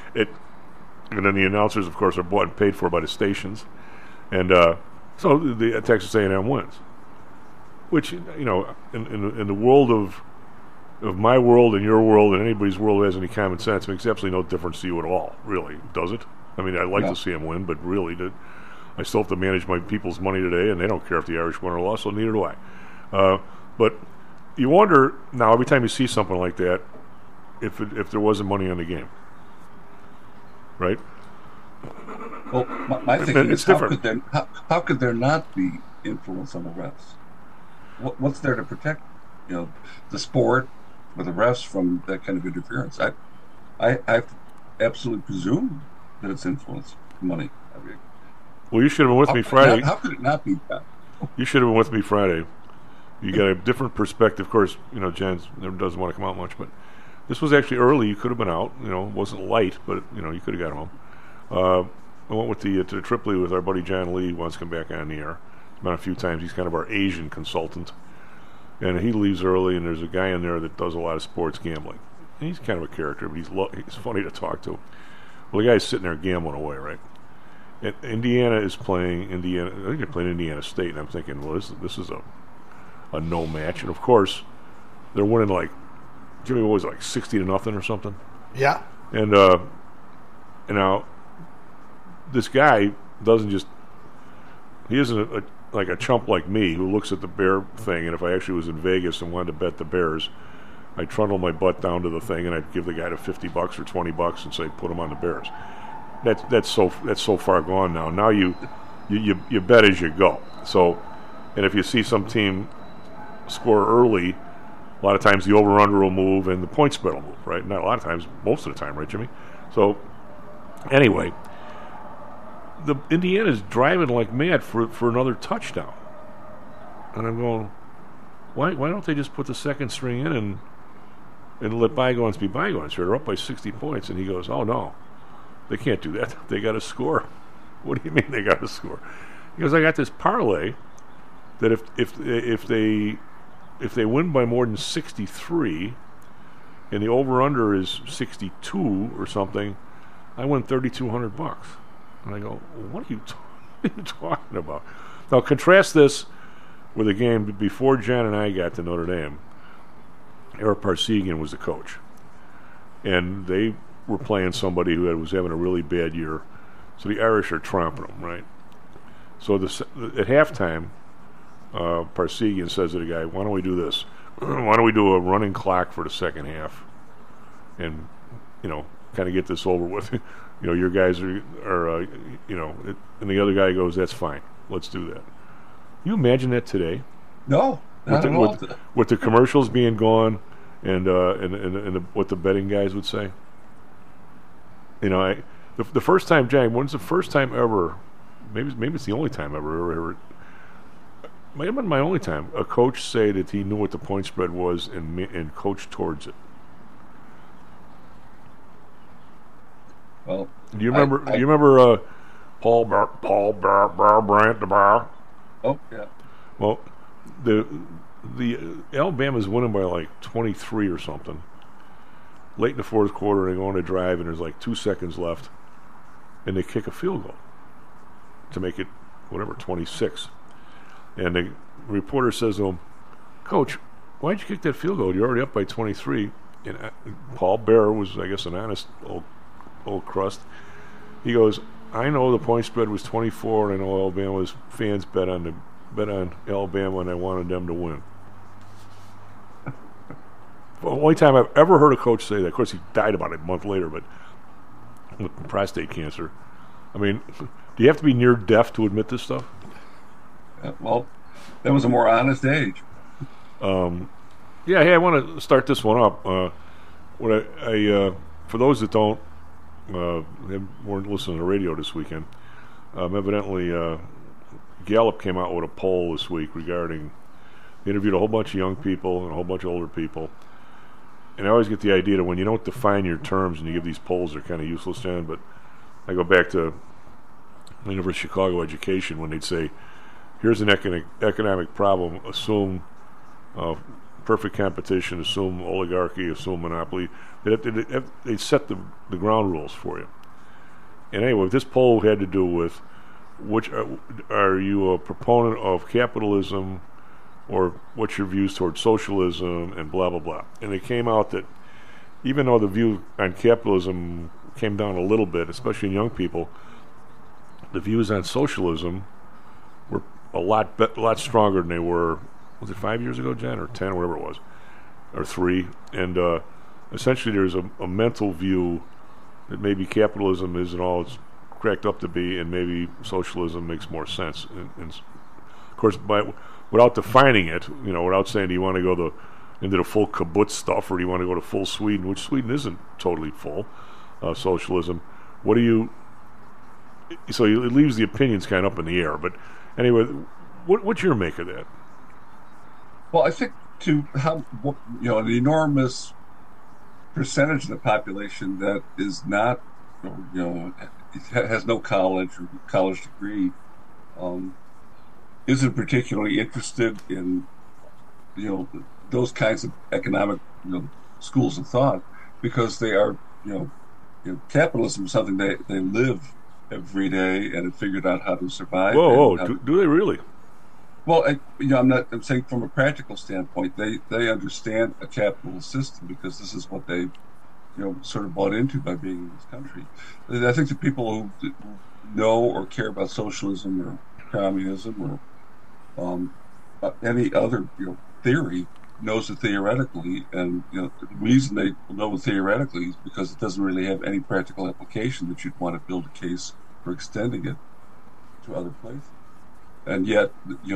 And then the announcers, of course, are bought and paid for by the stations, and so the Texas A&M wins. Which, in the world of my world and your world and anybody's world who has any common sense, makes absolutely no difference to you at all, really, does it? I mean, I'd like to see them win, but really, I still have to manage my people's money today, and they don't care if the Irish win or loss, so neither do I. But you wonder now, every time you see something like that, if there wasn't money on the game, right? Well, my thinking is, different. How could there not be influence on the refs? What's there to protect, the sport or the refs from that kind of interference? I absolutely presume that it's influence, money. Well, you should have been with me Friday. How could it not be that? You should have been with me Friday. You got a different perspective. Of course, Jan never doesn't want to come out much, but this was actually early. You could have been out. It wasn't light, but you could have got home. I went to the Tripoli with our buddy John Lee. Who wants to come back on the air. He's been a few times. He's kind of our Asian consultant, and he leaves early. And there's a guy in there that does a lot of sports gambling. And he's kind of a character, but he's funny to talk to. Well, the guy's sitting there gambling away, right? And Indiana is playing I think they're playing Indiana State, and I'm thinking, well, this is a no match. And of course, they're winning Jimmy, what was it, 60-0 or something? Yeah. And now this guy doesn't just, he isn't like a chump like me who looks at the Bear thing, and if I actually was in Vegas and wanted to bet the Bears, I'd trundle my butt down to the thing and I'd give the guy $50 or $20 and say, put him on the Bears. That's so far gone now. Now you bet as you go. So, and if you see some team score early, a lot of times the over/under will move and the point spread will move, right? Not a lot of times, most of the time, right, Jimmy? So, anyway, the Indiana's driving like mad for another touchdown, and I'm going, why don't they just put the second string in and let bygones be bygones? They're up by 60 points, and he goes, oh no. They can't do that. They got to score. What do you mean they got to score? He goes, I got this parlay that if they win by more than 63 and the over/under is 62 or something, I win $3,200. And I go, what are you talking about? Now contrast this with a game before Jan and I got to Notre Dame. Eric Parsegian was the coach, and they were playing somebody who was having a really bad year. So the Irish are tromping them, right? So at halftime, Parsegian says to the guy, why don't we do this? Why don't we do a running clock for the second half and, kind of get this over with? Your guys are and the other guy goes, that's fine. Let's do that. You imagine that today? No, not at all. With the commercials being gone and what the betting guys would say? The first time, Jack, when's the first time ever, maybe it's the only time ever, might have been my only time, a coach say that he knew what the point spread was and coached towards it. Well, do you remember Paul Brandt the Bar? Oh yeah. Well, the Alabama's winning by 23 or something. Late in the fourth quarter, they go on a drive, and there's 2 seconds left, and they kick a field goal to make it 26. And the reporter says to him, Coach, why'd you kick that field goal? You're already up by 23. And Paul Bear was, I guess, an honest old crust. He goes, I know the point spread was 24, and I know Alabama's fans bet on Alabama, and I wanted them to win. The only time I've ever heard a coach say that. Of course, he died about a month later, but with prostate cancer. I mean, do you have to be near deaf to admit this stuff? Well, that was a more honest age. Hey, I want to start this one up. For those that weren't listening to the radio this weekend, evidently Gallup came out with a poll this week regarding. They interviewed a whole bunch of young people and a whole bunch of older people. And I always get the idea that when you don't define your terms and you give these polls, they're kind of useless then. But I go back to the University of Chicago education when they'd say, here's an economic problem, assume perfect competition, assume oligarchy, assume monopoly. They'd set the ground rules for you. And anyway, this poll had to do with which are you a proponent of capitalism or what's your views towards socialism and blah, blah, blah. And it came out that even though the view on capitalism came down a little bit, especially in young people, the views on socialism were a lot stronger than they were, was it 5 years ago, Jen, or 10, or whatever it was, or 3. And essentially there's a mental view that maybe capitalism isn't all it's cracked up to be, and maybe socialism makes more sense. And of course, without defining it, without saying, do you want to go into the full kibbutz stuff, or do you want to go to full Sweden, which Sweden isn't totally full, socialism, what do you... So it leaves the opinions kind of up in the air. But anyway, what's your make of that? Well, I think to have an enormous percentage of the population that is not, has no college or college degree, isn't particularly interested in, those kinds of economic, schools of thought, because they are, capitalism is something they live every day and have figured out how to survive. Whoa, do they really? Well, I'm saying from a practical standpoint, they understand a capitalist system because this is what they, sort of bought into by being in this country. I think the people who know or care about socialism or communism or any other, theory knows it theoretically, and the reason they know it theoretically is because it doesn't really have any practical application that you'd want to build a case for extending it to other places. And yet,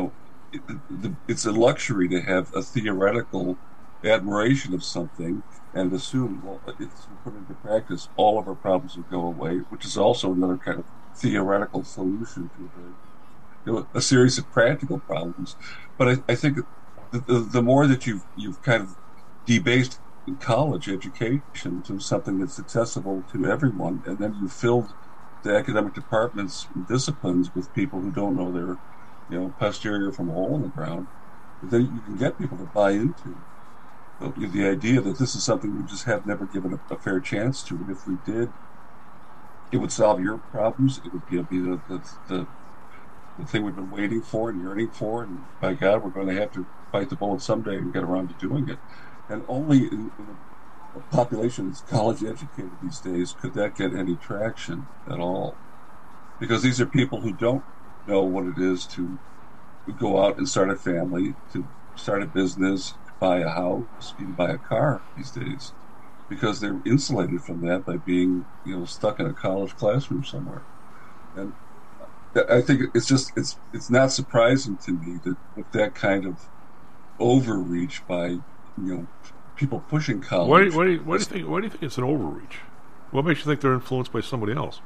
it's a luxury to have a theoretical admiration of something and assume, well, if we put into practice, all of our problems would go away, which is also another kind of theoretical solution to a series of practical problems. But I think the more that you've kind of debased college education to something that's accessible to everyone, and then you filled the academic departments and disciplines with people who don't know their posterior from a hole in the ground, then you can get people to buy into the idea that this is something we just have never given a fair chance to, and if we did, it would solve your problems. It would be the thing we've been waiting for and yearning for, and by God, we're going to have to bite the bullet someday and get around to doing it. And only in a population that's college educated these days could that get any traction at all, because these are people who don't know what it is to go out and start a family, to start a business, buy a house, even buy a car these days, because they're insulated from that by being, stuck in a college classroom somewhere. And I think it's not surprising to me that with that kind of overreach by, people pushing college. Why do you think it's an overreach? What makes you think they're influenced by somebody else?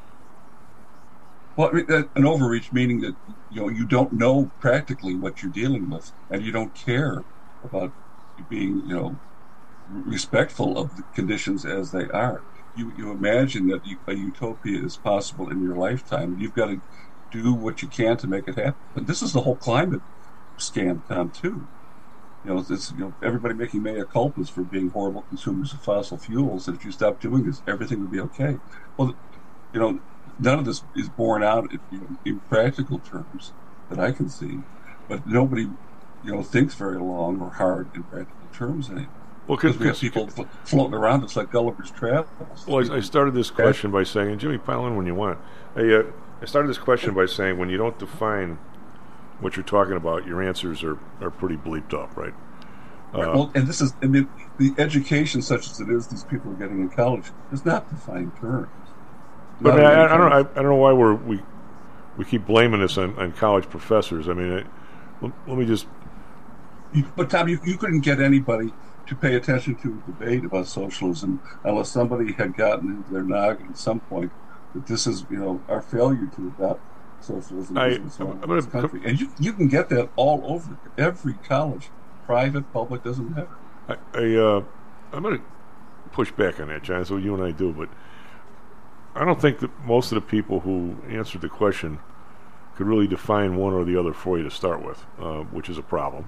Well, I mean, an overreach meaning that you don't know practically what you're dealing with, and you don't care about being respectful of the conditions as they are. You imagine that a utopia is possible in your lifetime. You've got to do what you can to make it happen. But this is the whole climate scam, Tom, too. It's everybody making mea culpas for being horrible consumers of fossil fuels. And if you stop doing this, everything would be okay. Well, none of this is borne out in practical terms that I can see, but nobody, thinks very long or hard in practical terms anymore. Well, because we have people floating around. It's like Gulliver's Travels. Well, I started this question by saying, and Jimmy, pile in when you want. I started this question by saying, when you don't define what you're talking about, your answers are pretty bleeped up, right? Well, and this is, the education such as it is, these people are getting in college does not define terms. But I don't know why we keep blaming this on college professors. I mean, let me just. But Tom, you couldn't get anybody to pay attention to a debate about socialism unless somebody had gotten into their noggin at some point that this is, our failure to adopt socialism is and so on in this country. And you can get that all over every college, private, public, doesn't matter. I'm going to push back on that, John. So you and I do, but I don't think that most of the people who answered the question could really define one or the other for you to start with, which is a problem.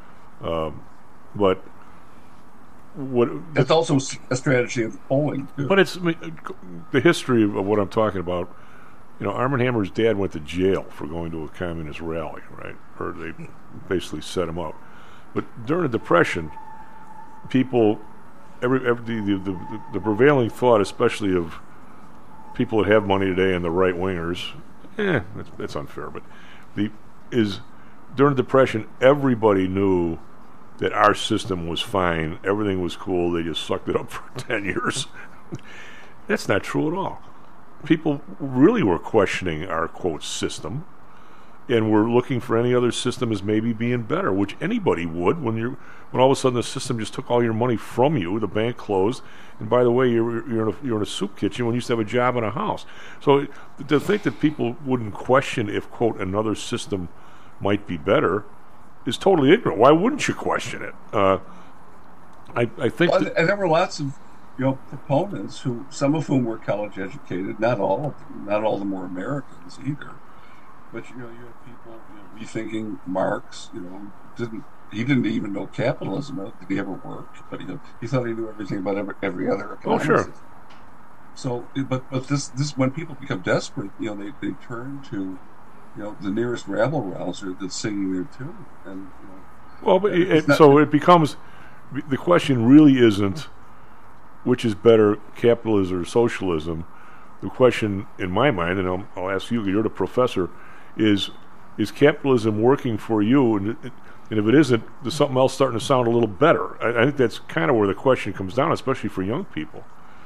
But it's also a strategy of polling, too. But it's the history of what I'm talking about. You know, Arm & Hammer's dad went to jail for going to a communist rally, right? Or they basically set him up. But during the Depression, people, the prevailing thought, especially of people that have money today and the right wingers, that's unfair. But during the Depression, everybody knew that our system was fine, everything was cool, they just sucked it up for 10 years. That's not true at all. People really were questioning our, quote, system, and were looking for any other system as maybe being better, which anybody would when all of a sudden the system just took all your money from you, the bank closed, and by the way, you're in a soup kitchen when you used to have a job in a house. So to think that people wouldn't question if, quote, another system might be better is totally ignorant. Why wouldn't you question it? I think, and there were lots of proponents who, some of whom were college educated, not all of them were Americans either. But you have people rethinking Marx. He didn't even know capitalism. Did he ever work? But he thought he knew everything about every other economist. Oh, sure. So, but this when people become desperate, they turn to the nearest rabble rouser that's singing their tune, and well, but it becomes the question really isn't which is better, capitalism or socialism. The question in my mind, and I'll ask you, you're the professor, is capitalism working for you? And if it isn't, there's something else starting to sound a little better. I think that's kind of where the question comes down, especially for young people.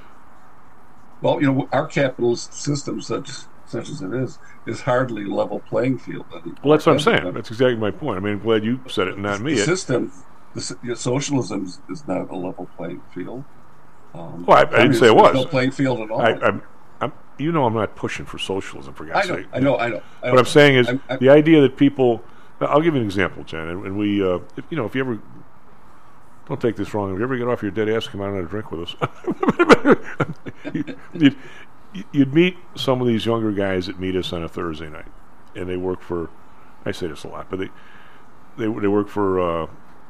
Well, our capitalist system, such as it is hardly a level playing field anymore. Well, that's what I'm saying. That's exactly my point. I mean, I'm glad you said it and not me. Socialism is not a level playing field. Well, I didn't say it was. No playing field at all. I'm not pushing for socialism, for God's sake. I know. What I'm saying is the idea that people... I'll give you an example, Jen, and we... if you ever... Don't take this wrong. If you ever get off your dead ass, come out and have a drink with us. You'd meet some of these younger guys that meet us on a Thursday night, and they work for... I say this a lot, but they work for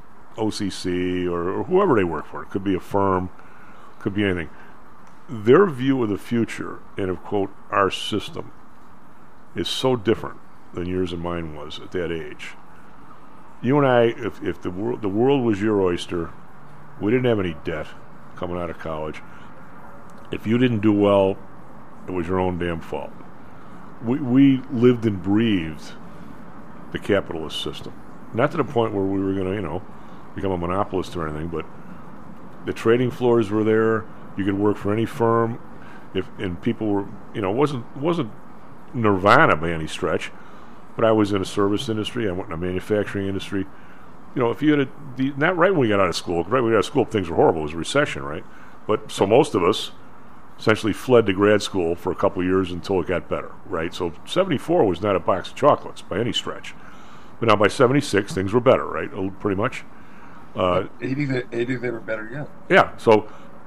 OCC or whoever they work for. It could be a firm, could be anything. Their view of the future and of, quote, our system is so different than yours and mine was at that age. You and I, if the world was your oyster, we didn't have any debt coming out of college. If you didn't do well, it was your own damn fault. We lived and breathed the capitalist system. Not to the point where we were going to, become a monopolist or anything, but the trading floors were there. You could work for any firm, and people were, it wasn't nirvana by any stretch, but I was in a service industry. I went in a manufacturing industry. If you had not right when we got out of school, right when we got out of school, things were horrible. It was a recession, right? But so most of us essentially fled to grad school for a couple of years until it got better, right? So 74 was not a box of chocolates by any stretch. But now by 76, things were better, right? Pretty much. 80 they were better yet. Yeah. So,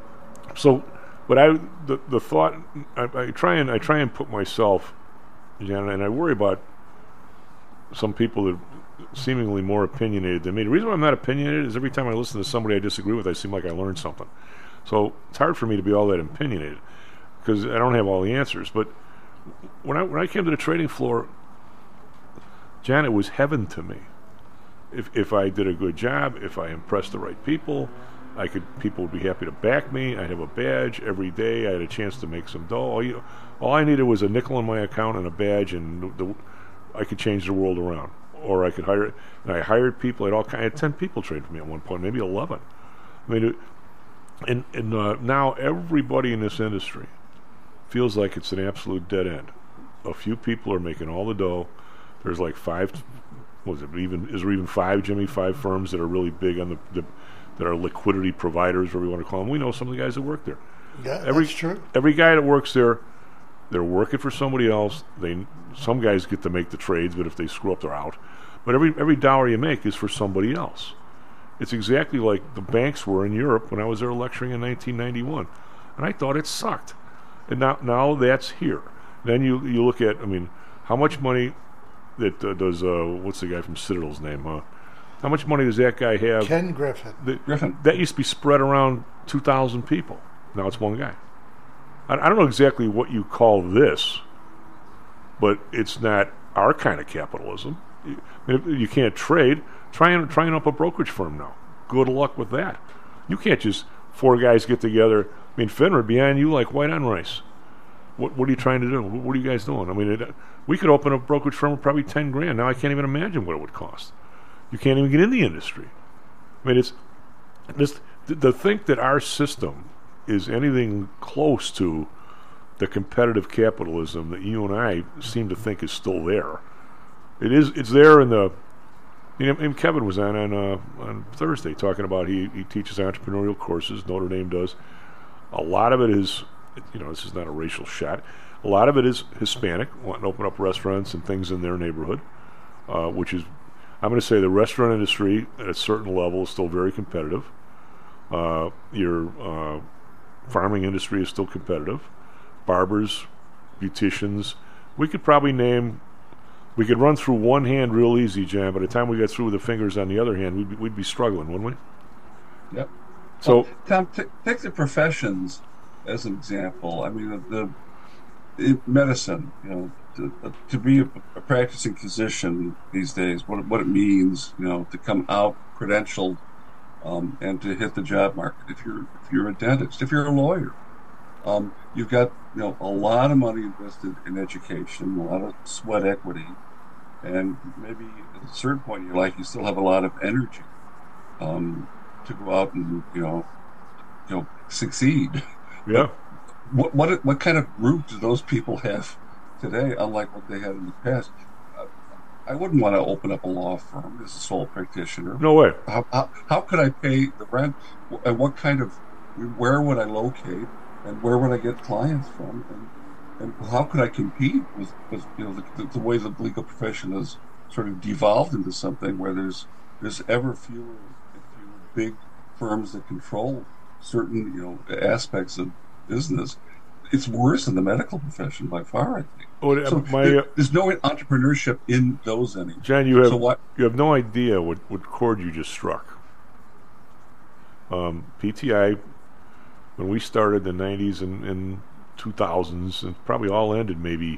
but the thought, I try and put myself, and I worry about some people that are seemingly more opinionated than me. The reason why I'm not opinionated is every time I listen to somebody I disagree with, I seem like I learned something. So it's hard for me to be all that opinionated because I don't have all the answers. But when I came to the trading floor, John, it was heaven to me. If I did a good job, if I impressed the right people, people would be happy to back me. I'd have a badge every day. I had a chance to make some dough. All I needed was a nickel in my account and a badge, and I could change the world around. Or I could hire. And I hired people. I had 10 people train for me at one point, maybe 11. I mean, and now everybody in this industry feels like it's an absolute dead end. A few people are making all the dough. There's like 5. Is there even 5, Jimmy? 5 firms that are really big on that are liquidity providers, whatever you want to call them. We know some of the guys that work there. Yeah, that's true. Every guy that works there They're working for somebody else. Some guys get to make the trades, but if they screw up, they're out. But every dollar you make is for somebody else. It's exactly like the banks were in Europe when I was there lecturing in 1991, and I thought it sucked. And now that's here. Then you look at, I mean, how much money that does what's the guy from Citadel's name? How much money does that guy have? Ken Griffin. That used to be spread around 2,000 people. Now it's one guy. I don't know exactly what you call this, but it's not our kind of capitalism. You can't trade. Try and up a brokerage firm now. Good luck with that. You can't just 4 guys get together. I mean, Finner behind you like white on rice. What are you trying to do? What are you guys doing? I mean, we could open a brokerage firm with probably $10,000. Now I can't even imagine what it would cost. You can't even get in the industry. I mean, it's this to think that our system is anything close to the competitive capitalism that you and I seem to think is still there. It's there in the. You know, and Kevin was on Thursday talking about he teaches entrepreneurial courses. Notre Dame does. A lot of it is, this is not a racial shot. A lot of it is Hispanic, wanting to open up restaurants and things in their neighborhood, which is, I'm going to say the restaurant industry at a certain level is still very competitive. Your farming industry is still competitive. Barbers, beauticians. We could run through one hand real easy, Jan. By the time we got through with the fingers on the other hand, we'd be struggling, wouldn't we? Yep. So, well, Tom, take the professions as an example. I mean, in medicine, to be a practicing physician these days, what it means, to come out credentialed and to hit the job market. If you're a dentist, if you're a lawyer, you've got a lot of money invested in education, a lot of sweat equity, and maybe at a certain point in your life you still have a lot of energy to go out and succeed. Yeah. What kind of group do those people have today, unlike what they had in the past? I wouldn't want to open up a law firm as a sole practitioner. No way. How could I pay the rent? And where would I locate? And where would I get clients from? And how could I compete with the way the legal profession has sort of devolved into something where there's ever fewer and fewer big firms that control certain aspects of business. It's worse in the medical profession by far, I think. There's no entrepreneurship in those anymore. John, you have no idea what chord you just struck. PTI, when we started in the 90s and 2000s, and probably all ended maybe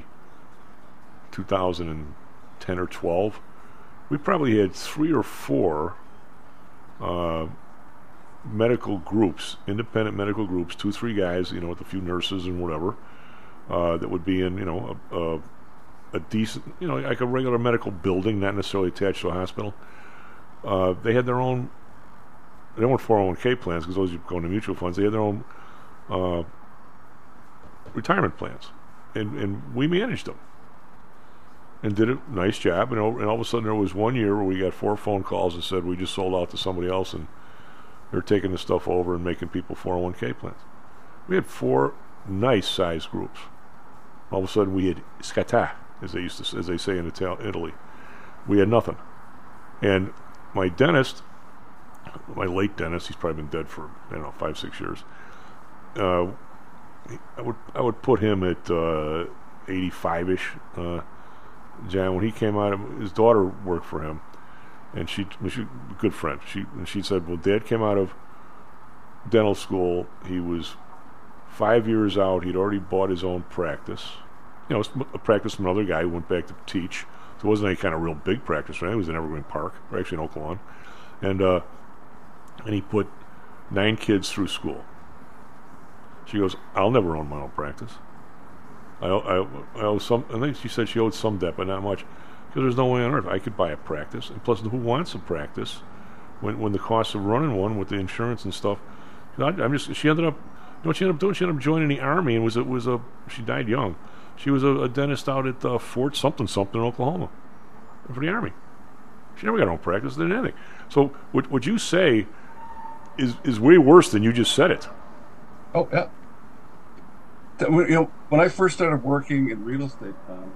2010 or 12, we probably had 3 or 4 medical groups, independent medical groups, 2-3 guys, with a few nurses and whatever, that would be in, a decent, like a regular medical building, not necessarily attached to a hospital. They had their own. They weren't 401k plans because those are going to mutual funds. They had their own retirement plans, and we managed them and did a nice job. And all of a sudden, there was one year where we got 4 phone calls and said we just sold out to somebody else, and they're taking the stuff over and making people 401k plans. We had 4 nice sized groups. All of a sudden, we had scata, as they say in Italy. We had nothing. And my dentist, my late dentist, he's probably been dead for 5-6 years. I would put him at 85-ish. John, when he came out, his daughter worked for him, and she a good friend. She said, well, Dad came out of dental school. He was 5 years out. He'd already bought his own practice. A practice from another guy who went back to teach. So it wasn't any kind of real big practice. Right? It was in Evergreen Park, or actually in Oak Lawn. And he put 9 kids through school. She goes, I'll never own my own practice. I owe some. I think she said she owed some debt, but not much. Because there's no way on earth I could buy a practice. And plus, who wants a practice when the cost of running one with the insurance and stuff? She ended up. What she ended up doing? She ended up joining the Army and was a. She died young. She was a dentist out at Fort something in Oklahoma for the Army. She never got her own practice. Didn't anything. So what you say is way worse than you just said it. Oh yeah. when I first started working in real estate,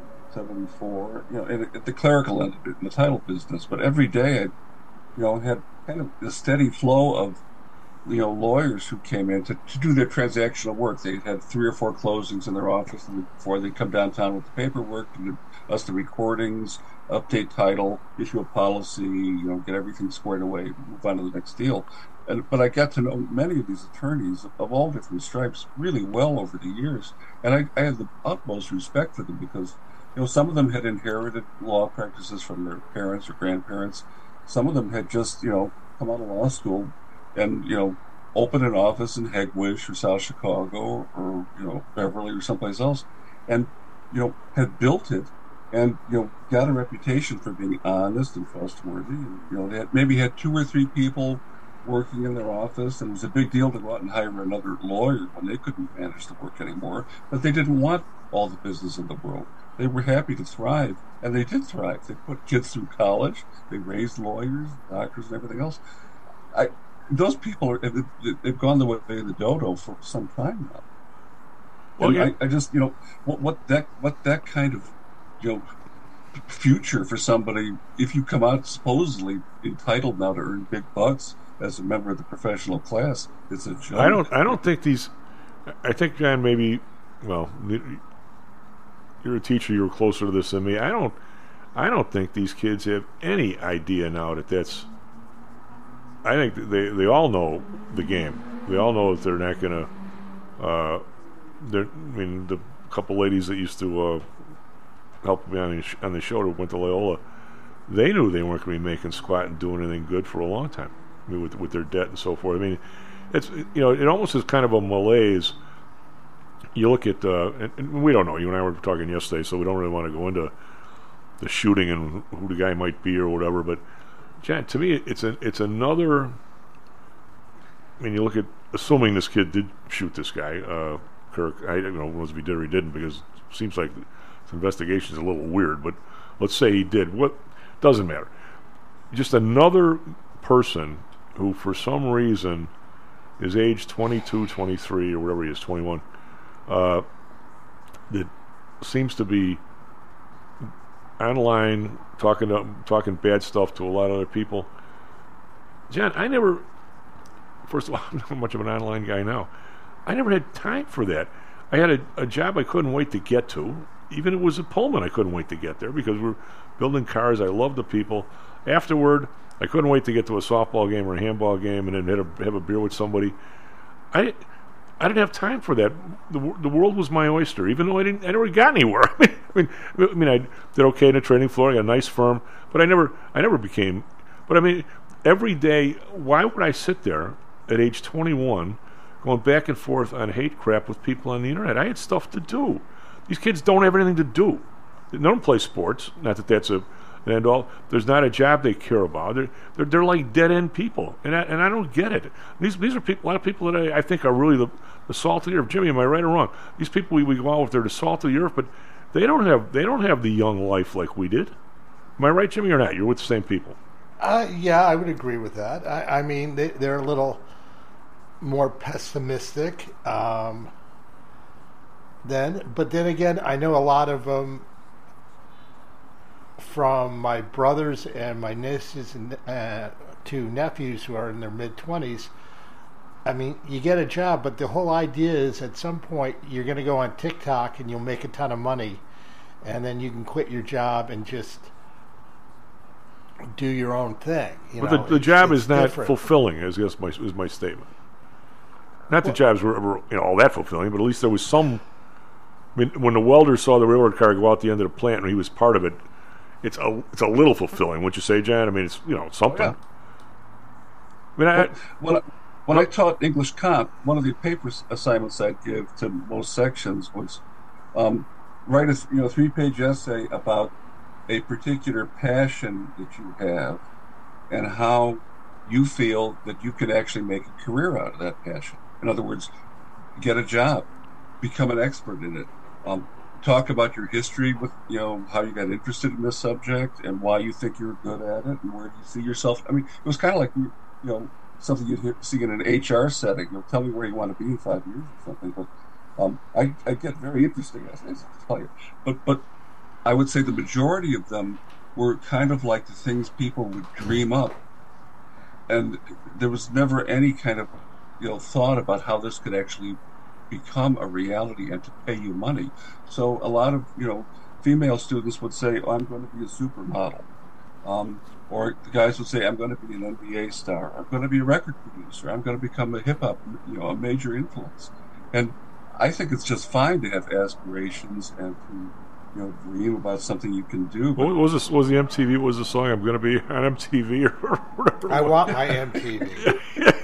74, at the clerical end of it, in the title business, but every day I, had kind of a steady flow of, lawyers who came in to do their transactional work. They had 3 or 4 closings in their office before they come downtown with the paperwork, and us the recordings, update title, issue a policy, get everything squared away, move on to the next deal. But I got to know many of these attorneys of all different stripes really well over the years, and I had the utmost respect for them because, some of them had inherited law practices from their parents or grandparents. Some of them had just, come out of law school and, opened an office in Hegwish or South Chicago or, Beverly or someplace else, and, had built it and, got a reputation for being honest and trustworthy. And, they maybe had 2 or 3 people working in their office, and it was a big deal to go out and hire another lawyer when they couldn't manage the work anymore. But they didn't want all the business in the world. They were happy to thrive, and they did thrive. They put kids through college. They raised lawyers, doctors, and everything else. Those people they've gone the way of the dodo for some time now. Well, and I just what that kind of future for somebody, if you come out supposedly entitled now to earn big bucks as a member of the professional class, it's a joke. I don't think these. I think, John, maybe. Well, you're a teacher. You're closer to this than me. I don't think these kids have any idea now that that's. I think they all know the game. They all know that they're not going to. The couple ladies that used to help me on the show that went to Loyola, they knew they weren't going to be making squat and doing anything good for a long time. I mean, with their debt and so forth. I mean, it's it almost is kind of a malaise. You look at and we don't know. You and I were talking yesterday, so we don't really want to go into the shooting and who the guy might be or whatever. But John, to me, it's another. I mean, you look at assuming this kid did shoot this guy, Kirk. I don't know if he did or he didn't, because it seems like this investigation is a little weird. But let's say he did. What doesn't matter. Just another person who, for some reason, is age 22, 23, or whatever he is, 21. That seems to be online talking bad stuff to a lot of other people. John, first of all, I'm not much of an online guy now. I never had time for that. I had a job I couldn't wait to get to. Even if it was a Pullman, I couldn't wait to get there because we're building cars. I love the people. Afterward, I couldn't wait to get to a softball game or a handball game and then have a beer with somebody. I didn't have time for that. The world was my oyster, even though I never got anywhere. I mean, I did okay in the trading floor. I got a nice firm, but I never became. But I mean, every day, why would I sit there at age 21, going back and forth on hate crap with people on the internet? I had stuff to do. These kids don't have anything to do. They don't play sports. Not that that's an end all. There's not a job they care about. They're like dead end people, and I don't get it. These are people. A lot of people that I think are really the salt of the earth. Jimmy, am I right or wrong? These people we go out with, they're the salt of the earth, but they don't have the young life like we did. Am I right, Jimmy, or not? You're with the same people. Yeah, I would agree with that. I mean, they're a little more pessimistic but then again, I know a lot of them from my brothers and my nieces and 2 nephews who are in their mid-20s. I mean, you get a job, but the whole idea is at some point you're going to go on TikTok and you'll make a ton of money, and then you can quit your job and just do your own thing. But the job is not fulfilling, is my statement. Not that jobs were all that fulfilling, but at least there was some. I mean, when the welder saw the railroad car go out the end of the plant and he was part of it, it's a little fulfilling. Wouldn't you say, John? I mean, it's something. Oh, yeah. I mean, when I taught English comp, one of the paper assignments I'd give to most sections was write a 3-page essay about a particular passion that you have and how you feel that you can actually make a career out of that passion. In other words, get a job, become an expert in it. Talk about your history with, how you got interested in this subject and why you think you're good at it and where do you see yourself. I mean, it was kind of like, something you'd see in an HR setting. Tell me where you want to be in 5 years or something. But I get very interesting essays, I'll tell you. But I would say the majority of them were kind of like the things people would dream up. And there was never any kind of, thought about how this could actually become a reality and to pay you money. So a lot of, female students would say, oh, I'm going to be a supermodel. Or the guys would say, I'm going to be an NBA star. I'm going to be a record producer. I'm going to become a hip-hop, a major influence. And I think it's just fine to have aspirations and to, dream about something you can do. What was this? Was the MTV? What was the song? I'm going to be on MTV or whatever. I want my MTV.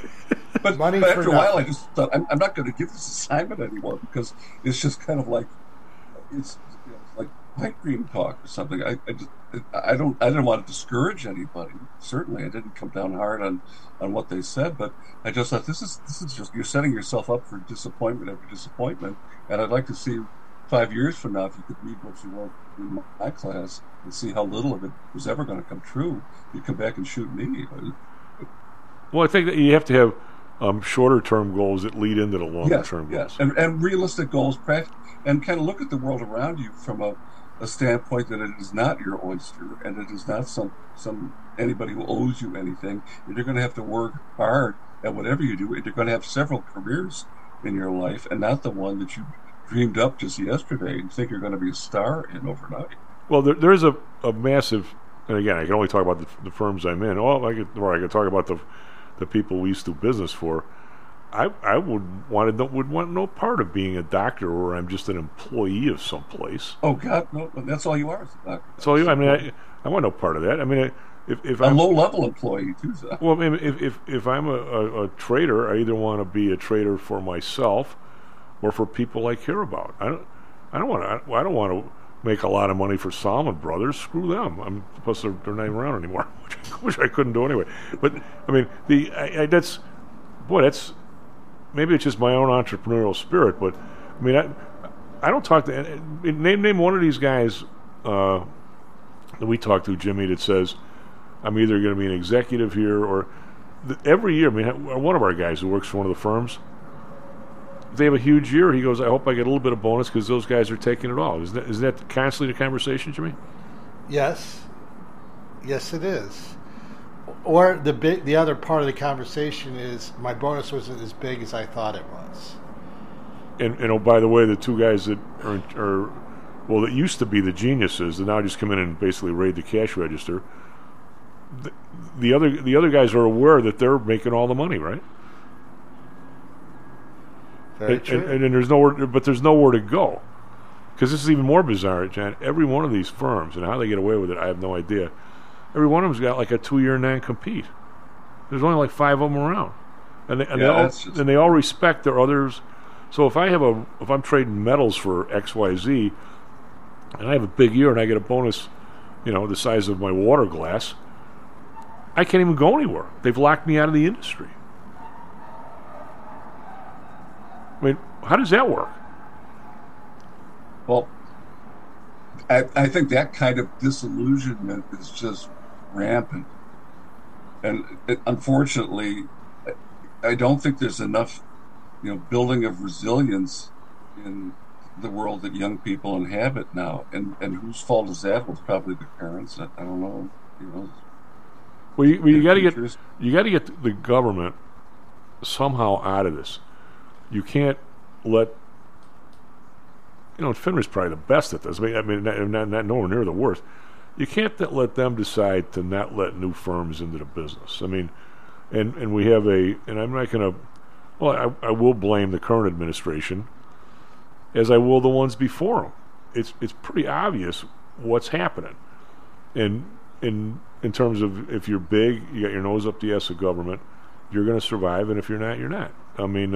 But after a while, I just thought, I'm not going to give this assignment anymore because it's just kind of like it's like pipe dream talk or something. I didn't want to discourage anybody. Certainly, I didn't come down hard on what they said, but I just thought this is just, you're setting yourself up for disappointment after disappointment. And I'd like to see 5 years from now, if you could read what you wrote in my class and see how little of it was ever going to come true, you come back and shoot me. Well, I think that you have to have shorter-term goals that lead into the longer-term goals. Yes, and realistic goals, and kind of look at the world around you from a standpoint that it is not your oyster, and it is not some anybody who owes you anything. And you're going to have to work hard at whatever you do, and you're going to have several careers in your life, and not the one that you dreamed up just yesterday and think you're going to be a star in overnight. Well, there's a massive, and again, I can only talk about the firms I'm in. I could talk about the people we used to do business for. I would want no part of being a doctor, or I'm just an employee of some place. Oh God, no! That's all you are as a doctor. That's all you. I mean, I want no part of that. I mean, if I'm a low-level employee too. So. Well, I mean, if I'm a trader, I either want to be a trader for myself or for people I care about. I don't want to make a lot of money for Salmon Brothers. Screw them. Plus they're not even around anymore, which I couldn't do anyway. But I mean, that's maybe it's just my own entrepreneurial spirit. But I mean, I don't talk to name one of these guys that we talk to, Jimmy, that says I'm either going to be an executive here or every year. I mean, one of our guys who works for one of the firms, if they have a huge year, he goes, I hope I get a little bit of bonus because those guys are taking it all. Is that constantly the conversation, Jimmy? Yes. Yes, it is. Or the other part of the conversation is my bonus wasn't as big as I thought it was. And oh, by the way, the two guys that are that used to be the geniuses that now just come in and basically raid the cash register. The other guys are aware that they're making all the money, right? Very true. And there's nowhere to go, because this is even more bizarre, John. Every one of these firms, and how they get away with it, I have no idea. Every one of them's got like a 2-year non-compete. There's only like 5 of them around, and they all respect their others. So if I'm trading metals for XYZ, and I have a big year and I get a bonus, the size of my water glass, I can't even go anywhere. They've locked me out of the industry. I mean, how does that work? Well, I think that kind of disillusionment is just rampant. And unfortunately, I don't think there's enough, building of resilience in the world that young people inhabit now. And whose fault is that? Well, it's probably the parents. I don't know. Well, you got to get the government somehow out of this. You can't let FINRA's probably the best at this. I mean, not nowhere near the worst. You can't let them decide to not let new firms into the business. I mean, and we have and I'm not going to. Well, I will blame the current administration, as I will the ones before them. It's pretty obvious what's happening, and in terms of if you're big, you got your nose up the ass of government, you're going to survive, and if you're not, you're not. I mean,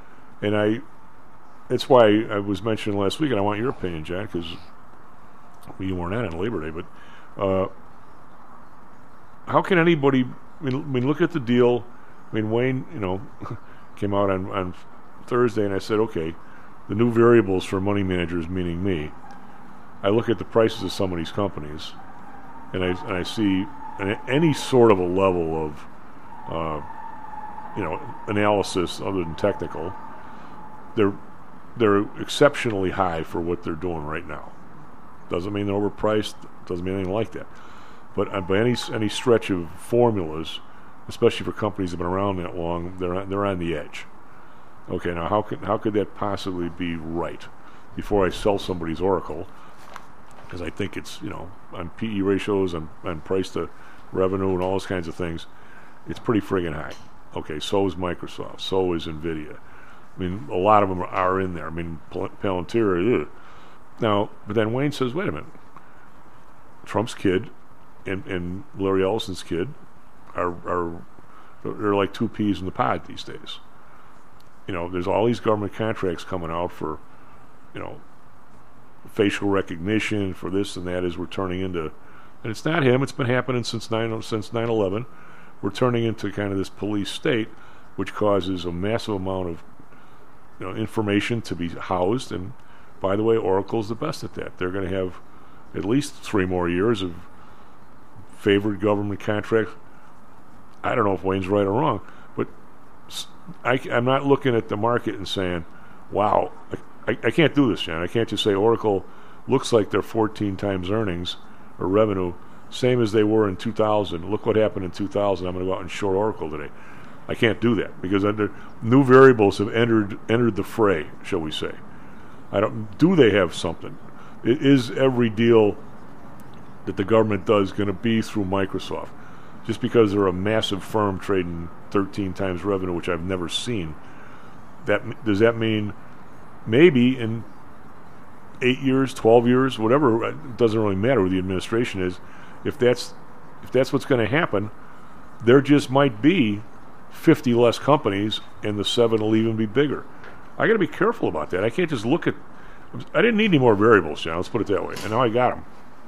it's why I was mentioning last week, and I want your opinion, John, because you weren't at on Labor Day, but how can anybody, I mean, look at the deal. I mean, Wayne, came out on Thursday, and I said, okay, the new variables for money managers, meaning me, I look at the prices of some of these companies, and I see any sort of a level of analysis other than technical, they're they're exceptionally high for what they're doing right now. Doesn't mean they're overpriced. Doesn't mean anything like that. But by any stretch of formulas, especially for companies that have been around that long, they're on the edge. Okay, now how could that possibly be right? Before I sell somebody's Oracle, because I think it's, on PE ratios and price to revenue and all those kinds of things, it's pretty friggin' high. Okay, so is Microsoft, so is NVIDIA. I mean, a lot of them are in there. I mean, Palantir. Ugh. Now, but then Wayne says, wait a minute. Trump's kid and Larry Ellison's kid they're like two peas in the pod these days. There's all these government contracts coming out for, facial recognition, for this and that, as we're turning into, and it's not him, it's been happening since 9/11. We're turning into kind of this police state, which causes a massive amount of information to be housed. And by the way, Oracle's the best at that. They're going to have at least 3 more years of favored government contracts. I don't know if Wayne's right or wrong, but I'm not looking at the market and saying, wow, I can't do this, John. I can't just say Oracle looks like they're 14 times earnings or revenue, same as they were in 2000. Look what happened in 2000. I'm going to go out and short Oracle today. I can't do that because new variables have entered the fray, shall we say. Do they have something? Is every deal that the government does going to be through Microsoft? Just because they're a massive firm trading 13 times revenue, which I've never seen, does that mean maybe in 8 years, 12 years, whatever, it doesn't really matter who the administration is, if that's what's going to happen, there just might be 50 less companies and the 7 will even be bigger. I got to be careful about that. I can't just look at, I didn't need any more variables, John, let's put it that way, and now I got them.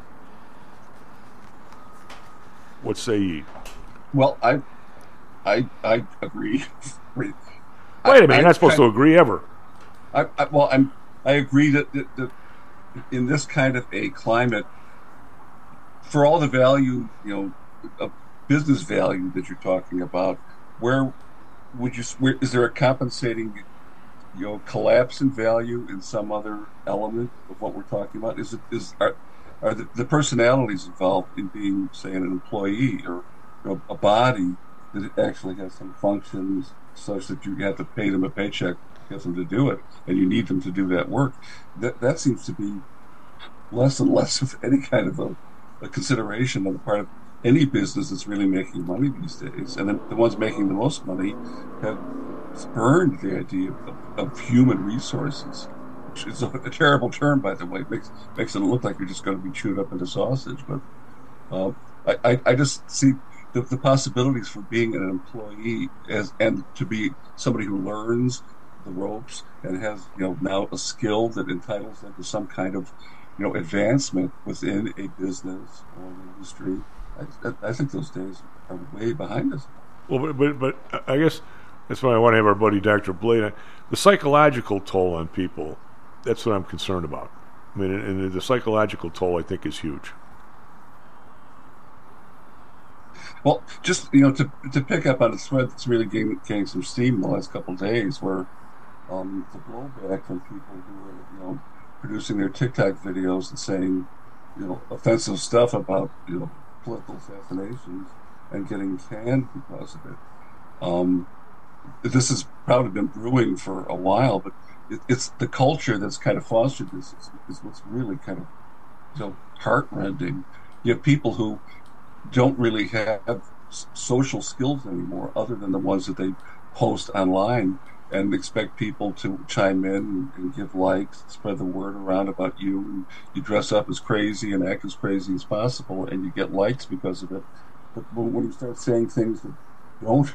What say ye? Well, I agree. Wait a minute, you're not supposed to agree ever. I agree that in this kind of a climate, for all the value, of business value that you're talking about, where is there a compensating, collapse in value in some other element of what we're talking about? Are the personalities involved in being, say, an employee or a body that actually has some functions such that you have to pay them a paycheck to get them to do it, and you need them to do that work? That seems to be less and less of any kind of a consideration on the part of any business that's really making money these days. And then the ones making the most money have spurned the idea of human resources. It's a terrible term, by the way. It makes it look like you're just going to be chewed up into sausage. But I just see the possibilities for being an employee and to be somebody who learns the ropes and has now a skill that entitles them to some kind of advancement within a business or an industry. I think those days are way behind us. Well, but I guess that's why I want to have our buddy Dr. Blade. The psychological toll on people. That's what I'm concerned about. I mean, and the psychological toll, I think, is huge. Well, just to pick up on a thread that's really gaining some steam in the last couple of days, where the blowback from people who are producing their TikTok videos and saying offensive stuff about political assassinations and getting canned because of it. This has probably been brewing for a while, but it's the culture that's kind of fostered this is what's really kind of heart-rending. You have people who don't really have social skills anymore other than the ones that they post online and expect people to chime in and give likes, spread the word around about you. And you dress up as crazy and act as crazy as possible and you get likes because of it. But when you start saying things that don't,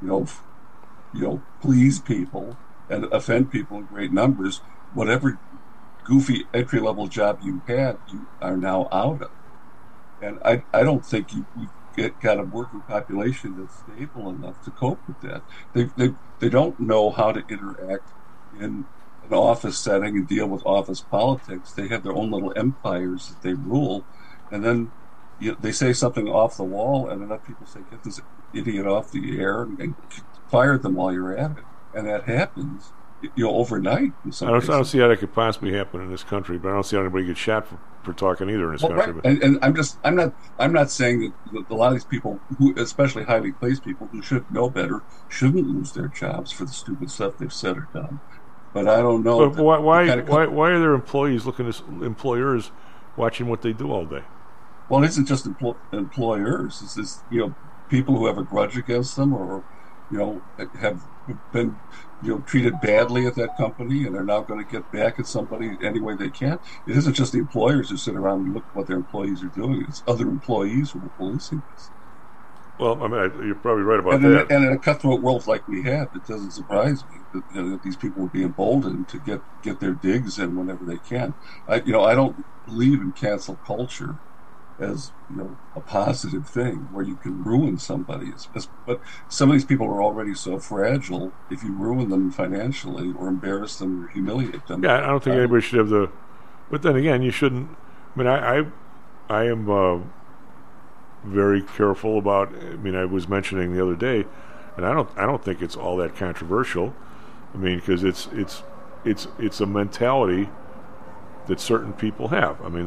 please people and offend people in great numbers, whatever goofy entry-level job you had, you are now out of. And I don't think we've got a working population that's stable enough to cope with that. They don't know how to interact in an office setting and deal with office politics. They have their own little empires that they rule, and then they say something off the wall, and enough people say, get this idiot off the air and fire them while you're at it. And that happens, overnight. In some I don't cases. see how that could possibly happen in this country, but I don't see how anybody gets shot for talking either in this country. Right. And I'm not saying that a lot of these people, who, especially highly placed people who should know better, shouldn't lose their jobs for the stupid stuff they've said or done. But I don't know. But why are there employees looking at employers watching what they do all day? Well, it isn't just employers. It's just, people who have a grudge against them, or have been treated badly at that company, and they're now going to get back at somebody any way they can. It isn't just the employers who sit around and look at what their employees are doing. It's other employees who are policing this. Well, I mean, you're probably right about that. And in a cutthroat world like we have, it doesn't surprise me that these people would be emboldened to get their digs in whenever they can. I don't believe in cancel culture as a positive thing where you can ruin somebody. But some of these people are already so fragile. If you ruin them financially or embarrass them or humiliate them, I don't think anybody should have the. But then again, you shouldn't. I mean, I am very careful about. I mean, I was mentioning the other day, and I don't think it's all that controversial. I mean, because it's a mentality that certain people have. I mean,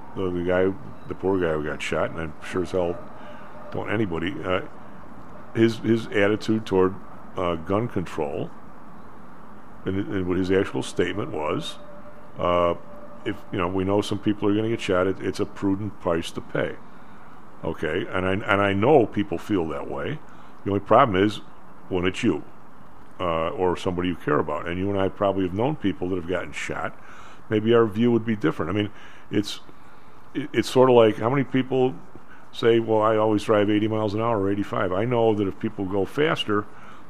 the poor guy who got shot, and I'm sure as hell don't anybody. His attitude toward gun control, and what his actual statement was, if we know some people are going to get shot, it's a prudent price to pay. Okay, and I know people feel that way. The only problem is when it's you or somebody you care about, and you and I probably have known people that have gotten shot. Maybe our view would be different. I mean, it's sort of like how many people say, well, I always drive 80 miles an hour or 85. I know that if people go faster,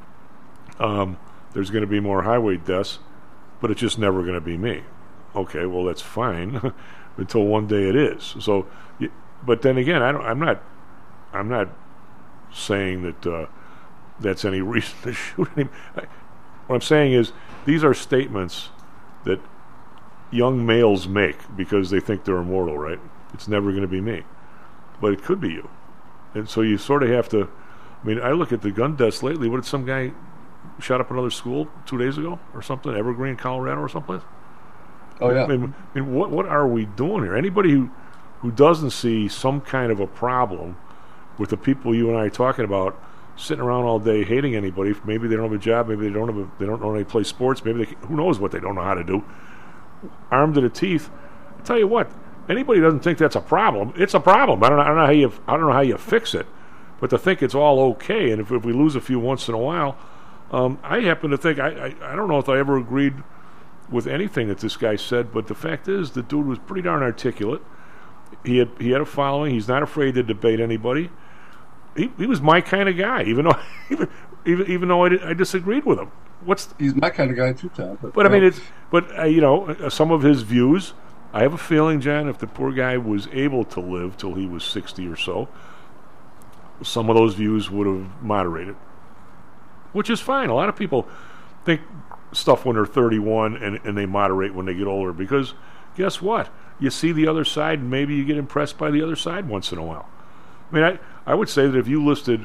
there's going to be more highway deaths, but it's just never going to be me. Okay, well, that's fine until one day it is. So, but then again, I'm not saying that that's any reason to shoot anybody. What I'm saying is these are statements that young males make because they think they're immortal, right? It's never going to be me. But it could be you. And so you sort of have to... I mean, I look at the gun deaths lately. What did some guy shot up another school 2 days ago or something? Evergreen, Colorado or someplace? Oh, yeah. I mean what are we doing here? Anybody who doesn't see some kind of a problem with the people you and I are talking about sitting around all day hating anybody, maybe they don't have a job, maybe they don't know how to play sports, maybe who knows what they don't know how to do, armed to the teeth. I tell you what, anybody who doesn't think that's a problem, it's a problem. I don't know how you fix it, but to think it's all okay, and if we lose a few once in a while, I happen to think I don't know if I ever agreed with anything that this guy said, but the fact is the dude was pretty darn articulate. He had a following. He's not afraid to debate anybody. He was my kind of guy, even though I disagreed with him. He's my kind of guy too, Tom. But I mean, some of his views. I have a feeling, John, if the poor guy was able to live till he was 60 or so, some of those views would have moderated, which is fine. A lot of people think stuff when they're 31 and they moderate when they get older because guess what? You see the other side, and maybe you get impressed by the other side once in a while. I mean, I would say that if you listed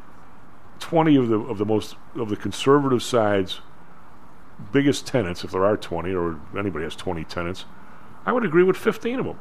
20 of the conservative side's biggest tenets, if there are 20 or anybody has 20 tenets, I would agree with 15 of them.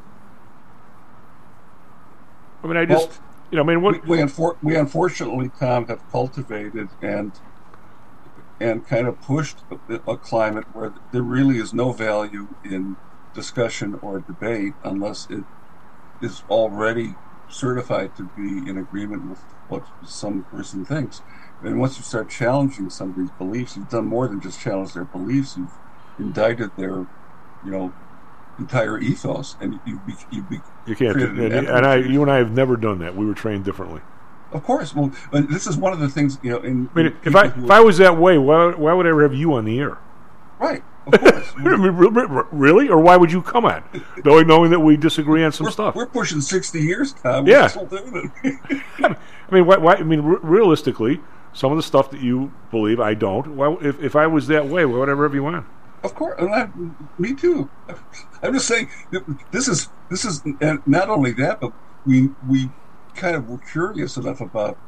I mean, we unfortunately, Tom, have cultivated and kind of pushed a climate where there really is no value in discussion or debate unless it is already certified to be in agreement with what some person thinks. And once you start challenging some of these beliefs, you've done more than just challenge their beliefs. You've indicted their, entire ethos, and you can't. You and I have never done that. We were trained differently. Of course. Well, this is one of the things. If I was that way, why would I ever have you on the air? Right. Of course. Really? Or why would you come on? Knowing that we disagree on some stuff. We're pushing 60 years, Tom. Yeah. We're still doing it. I mean, why? I mean, realistically, some of the stuff that you believe, I don't. Why, if I was that way, why would I ever have you on? Of course, me too. I'm just saying this is not only that, but we kind of were curious enough about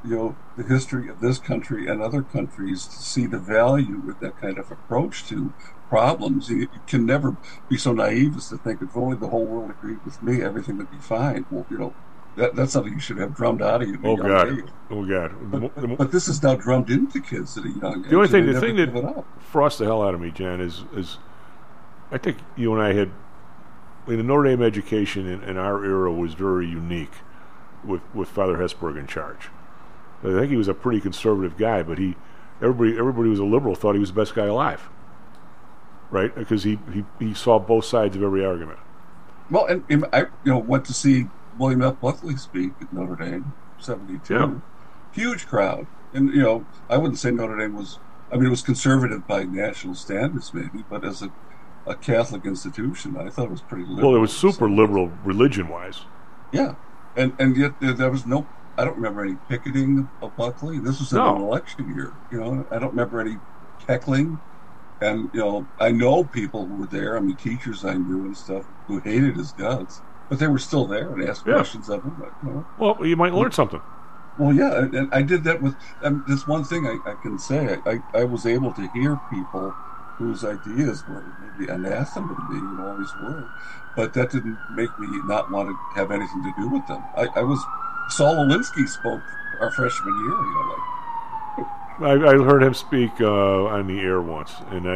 the history of this country and other countries to see the value with that kind of approach to problems. You can never be so naive as to think if only the whole world agreed with me, everything would be fine. Well, that's something you should have drummed out of you. Oh God! But this is now drummed into kids at a young age. The thing that frosts the hell out of me, Jan, is I think you and I had. The Notre Dame education in our era was very unique, with Father Hesburgh in charge. I think he was a pretty conservative guy, but everybody who was a liberal thought he was the best guy alive, right? Because he saw both sides of every argument. Well, and I went to see William F. Buckley speak at Notre Dame, 72. Yeah. Huge crowd. And, I wouldn't say Notre Dame was, it was conservative by national standards maybe, but as a Catholic institution, I thought it was pretty liberal. Well, it was super liberal religion-wise. Yeah. And yet there was no, I don't remember any picketing of Buckley. This was in an election year. I don't remember any heckling. And, I know people who were there, teachers I knew and stuff, who hated his guts. But they were still there and asked questions of him. Well, you might learn something. Well, yeah, and I did that with this one thing I can say. I was able to hear people whose ideas were maybe anathema to me, always were. But that didn't make me not want to have anything to do with them. Saul Alinsky spoke our freshman year, I heard him speak on the air once, and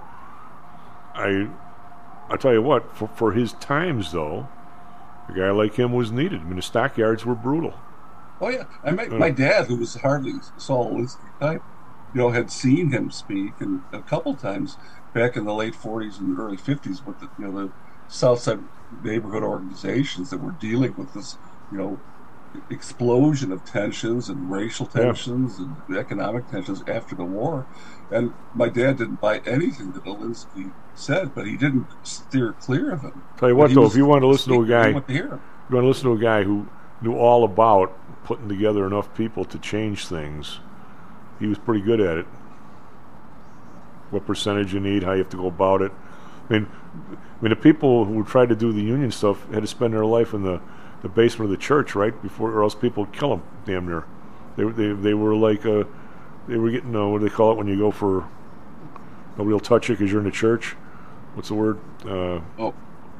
I tell you what, for his times, though, a guy like him was needed. The stockyards were brutal. Oh, yeah. My dad, who was hardly Saul Alinsky type, had seen him speak, and a couple times back in the late 40s and early 50s with the Southside neighborhood organizations that were dealing with this, explosion of tensions and racial tensions and economic tensions after the war. And my dad didn't buy anything that Alinsky said, but he didn't steer clear of him. Tell you what, though, if you want to listen to a guy, who knew all about putting together enough people to change things, he was pretty good at it. What percentage you need, how you have to go about it. The people who tried to do the union stuff had to spend their life in the basement of the church, right, before, or else people would kill them, damn near. They were like, they were getting, what do they call it when you go for, nobody will touch you because you're in the church? What's the word? You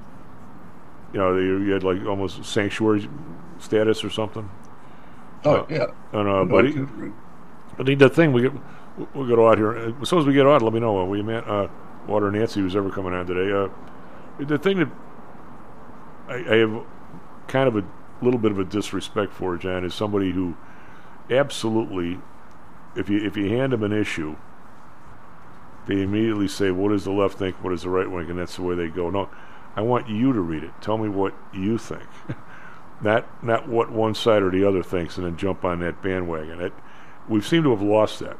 had like almost sanctuary status or something. Yeah. But the thing, we'll get out here. As soon as we get out, let me know. Water Nancy, who's ever coming on today. The thing that I have kind of a little bit of a disrespect for, John, is somebody who absolutely, if you hand them an issue, they immediately say, what does the left think, what does the right think, and that's the way they go. No, I want you to read it. Tell me what you think. Not what one side or the other thinks, and then jump on that bandwagon. We seem to have lost that.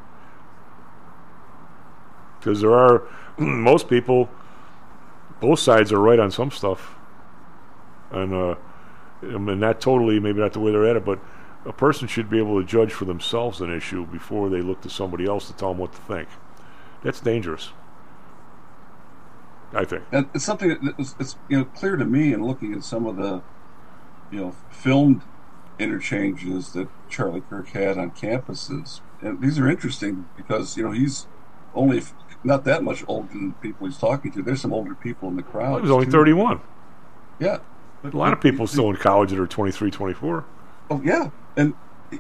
Because there are, most people, both sides are right on some stuff. And not totally, maybe not the way they're at it, but a person should be able to judge for themselves an issue before they look to somebody else to tell them what to think. That's dangerous, I think. And it's something that it's clear to me in looking at some of the filmed interchanges that Charlie Kirk had on campuses. And these are interesting because he's only not that much older than the people he's talking to. There's some older people in the crowd. He was only 31. Yeah. A lot of people still in college that are 23, 24. Oh, yeah. And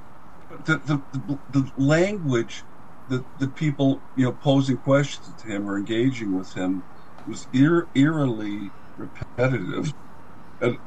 the language that the people, posing questions to him or engaging with him was eerily repetitive. And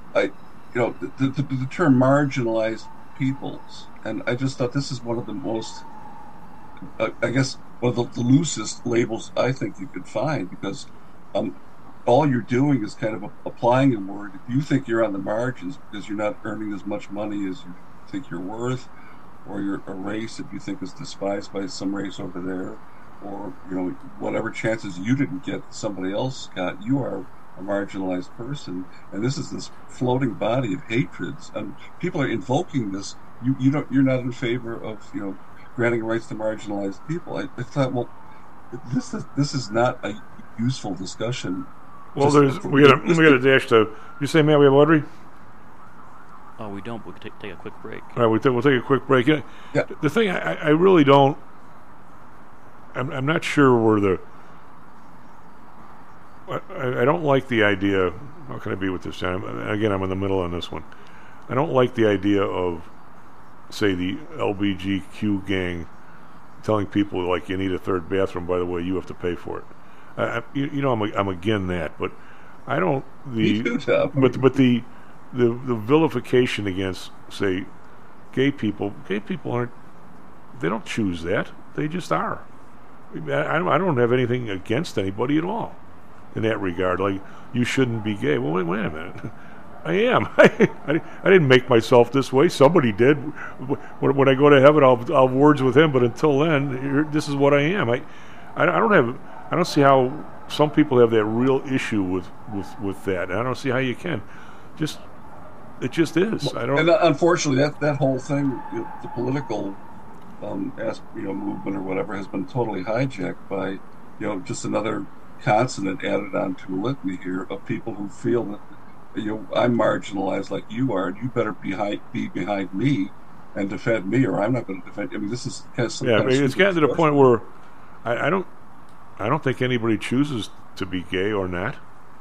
the term marginalized peoples. And I just thought this is one of the most, I guess, one of the loosest labels I think you could find, because all you're doing is kind of applying a word. If you think you're on the margins because you're not earning as much money as you think you're worth, or you're a race that you think is despised by some race over there, or whatever chances you didn't get that somebody else got, you are a marginalized person. And this is this floating body of hatreds, and people are invoking this. You're not in favor of granting rights to marginalized people. I thought, well, this is not a useful discussion. Well, we got a dash to. You say, man, we have Audrey? Oh, we don't. We could take a quick break. All right, we'll take a quick break. Yeah. The thing, I really don't. I'm not sure where the. I don't like the idea. How can I be with this? Again, I'm in the middle on this one. I don't like the idea of, say, the LBGQ gang telling people, like, you need a third bathroom. By the way, you have to pay for it. I'm again that, but I don't. But the vilification against, say, gay people. Gay people aren't. They don't choose that. They just are. I don't have anything against anybody at all in that regard. Like, you shouldn't be gay. Well, wait a minute. I am. I didn't make myself this way. Somebody did. When I go to heaven, I'll have words with him. But until then, this is what I am. I don't see how some people have that real issue with that. And I don't see how you can. It just is. And unfortunately, that whole thing, the political movement or whatever, has been totally hijacked by just another consonant added onto a litany here of people who feel that I'm marginalized like you are, and you better be behind me and defend me, or I'm not going to defend you. I mean, this has some. Yeah, it's gotten to the point where I don't think anybody chooses to be gay or not.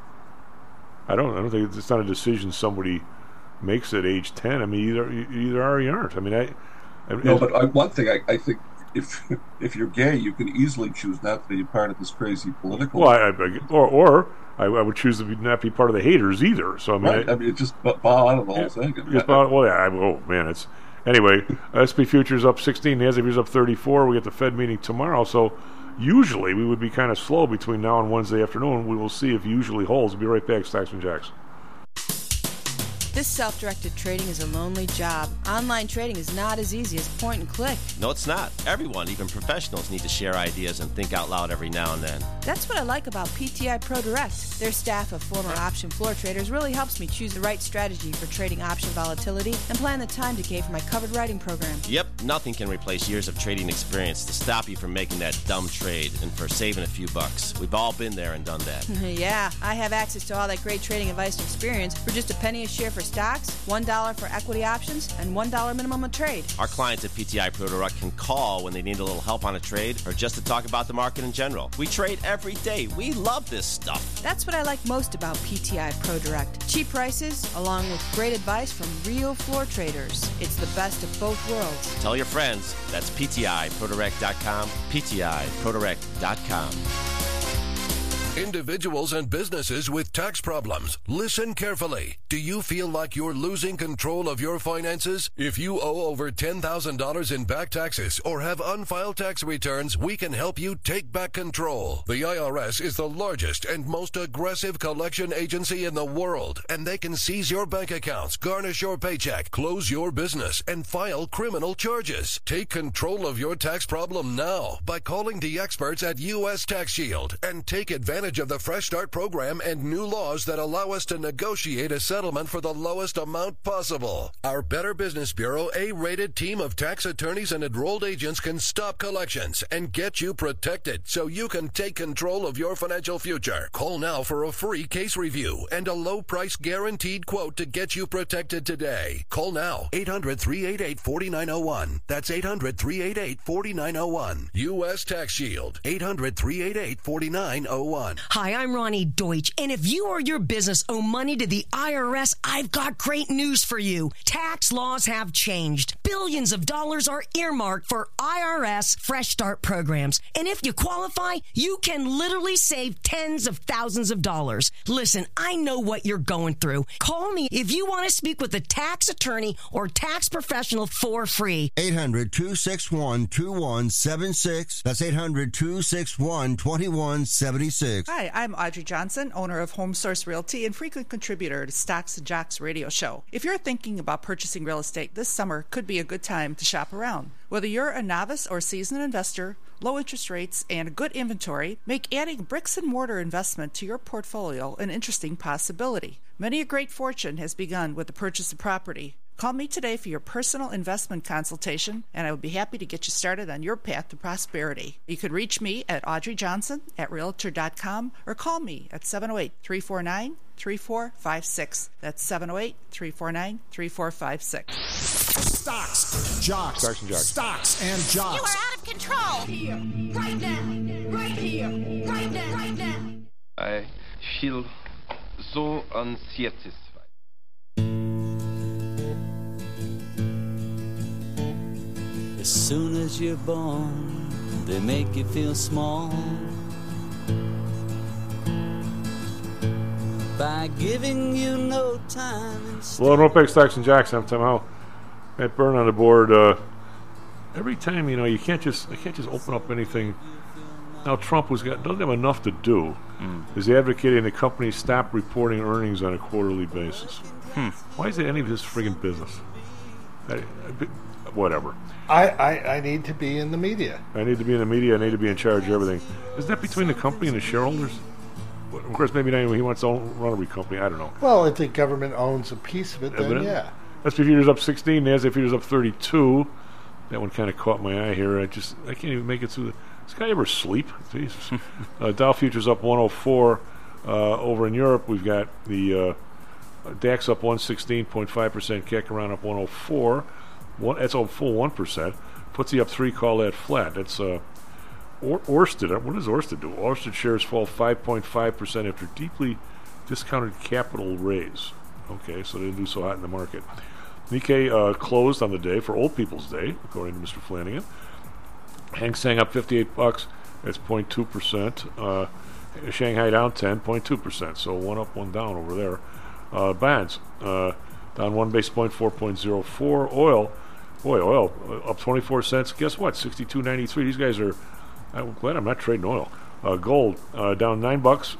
I don't think it's not a decision somebody makes at age 10. I mean, you either are or you aren't. I mean, one thing I think, if you're gay, you can easily choose not to be part of this crazy political. Well, I would choose to not be part of the haters either. So I mean, right. It just bow out of the whole thing. It's anyway. SP futures up 16. NASDAQ futures up 34. We get the Fed meeting tomorrow. So usually we would be kind of slow between now and Wednesday afternoon. We will see if usually holds. We'll be right back. Stocks and Jocks. This self-directed trading is a lonely job. Online trading is not as easy as point and click. No, it's not. Everyone, even professionals, need to share ideas and think out loud every now and then. That's what I like about PTI Pro Direct. Their staff of former option floor traders really helps me choose the right strategy for trading option volatility and plan the time decay for my covered writing program. Yep, nothing can replace years of trading experience to stop you from making that dumb trade and for saving a few bucks. We've all been there and done that. Yeah, I have access to all that great trading advice and experience for just a penny a share for stocks, $1 for equity options, and $1 minimum a trade. Our clients at PTI Pro Direct can call when they need a little help on a trade or just to talk about the market in general. We trade every day. We love this stuff. That's what I like most about PTI Pro Direct. Cheap prices, along with great advice from real floor traders. It's the best of both worlds. Tell your friends. That's PTIProDirect.com, PTIProDirect.com. Individuals and businesses with tax problems, listen carefully. Do you feel like you're losing control of your finances? If you owe over $10,000 in back taxes or have unfiled tax returns, we can help you take back control. The IRS is the largest and most aggressive collection agency in the world, and they can seize your bank accounts, garnish your paycheck, close your business, and file criminal charges. Take control of your tax problem now by calling the experts at U.S. Tax Shield and take advantage of the Fresh Start program and new laws that allow us to negotiate a settlement for the lowest amount possible. Our Better Business Bureau A-rated team of tax attorneys and enrolled agents can stop collections and get you protected so you can take control of your financial future. Call now for a free case review and a low price guaranteed quote to get you protected today. Call now, 800-388-4901. That's 800-388-4901. U.S. Tax Shield, 800-388-4901. Hi, I'm Ronnie Deutsch, and if you or your business owe money to the IRS, I've got great news for you. Tax laws have changed. Billions of dollars are earmarked for IRS Fresh Start programs, and if you qualify, you can literally save tens of thousands of dollars. Listen, I know what you're going through. Call me if you want to speak with a tax attorney or tax professional for free. 800-261-2176. That's 800-261-2176. Hi, I'm Audrey Johnson, owner of Home Source Realty and frequent contributor to Stocks and Jocks radio show. If you're thinking about purchasing real estate, this summer could be a good time to shop around. Whether you're a novice or seasoned investor, low interest rates and a good inventory make adding bricks and mortar investment to your portfolio an interesting possibility. Many a great fortune has begun with the purchase of property. Call me today for your personal investment consultation, and I will be happy to get you started on your path to prosperity. You can reach me at audreyjohnson@realtor.com or call me at 708-349-3456. That's 708-349-3456. Stocks, jocks, Stocks and jocks. Stocks and You jocks. are out of control. Here, right now, right here, right now, right now. I feel so unsatisfied. As soon as you're born, they make you feel small by giving you no time. Well, Norpex Stocks and Jocks. I'm somehow Matt Byrne on the board. Every time, you can't just open up anything. Now Trump doesn't have enough to do. Is advocating the company stop reporting earnings on a quarterly basis. Why is it any of his friggin' business? Whatever. I need to be in the media. I need to be in the media. I need to be in charge of everything. Isn't that between the company and the shareholders? Of course, maybe not. He wants to run a company. I don't know. Well, if the government owns a piece of it, then yeah. S&P futures up 16. NASDAQ futures up 32. That one kind of caught my eye here. I can't even make it through. Does this guy ever sleep? Jesus. Dow futures up 104. Over in Europe, we've got the DAX up 116.5%. CAC around up 104. That's a full 1%. FTSE up 3. Call that flat. That's Ørsted. What does Ørsted do? Ørsted shares fall 5.5% after deeply discounted capital raise. Okay, so they didn't do so hot in the market. Nikkei closed on the day for Old People's Day, according to Mr. Flanagan. Hang Seng up $58. That's 0.2%. Shanghai down 10.2%. So one up, one down over there. Bonds down 1 basis point, 4.04. Oil up 24 cents. Guess what? 62.93. These guys are. I'm glad I'm not trading oil. Gold down $9,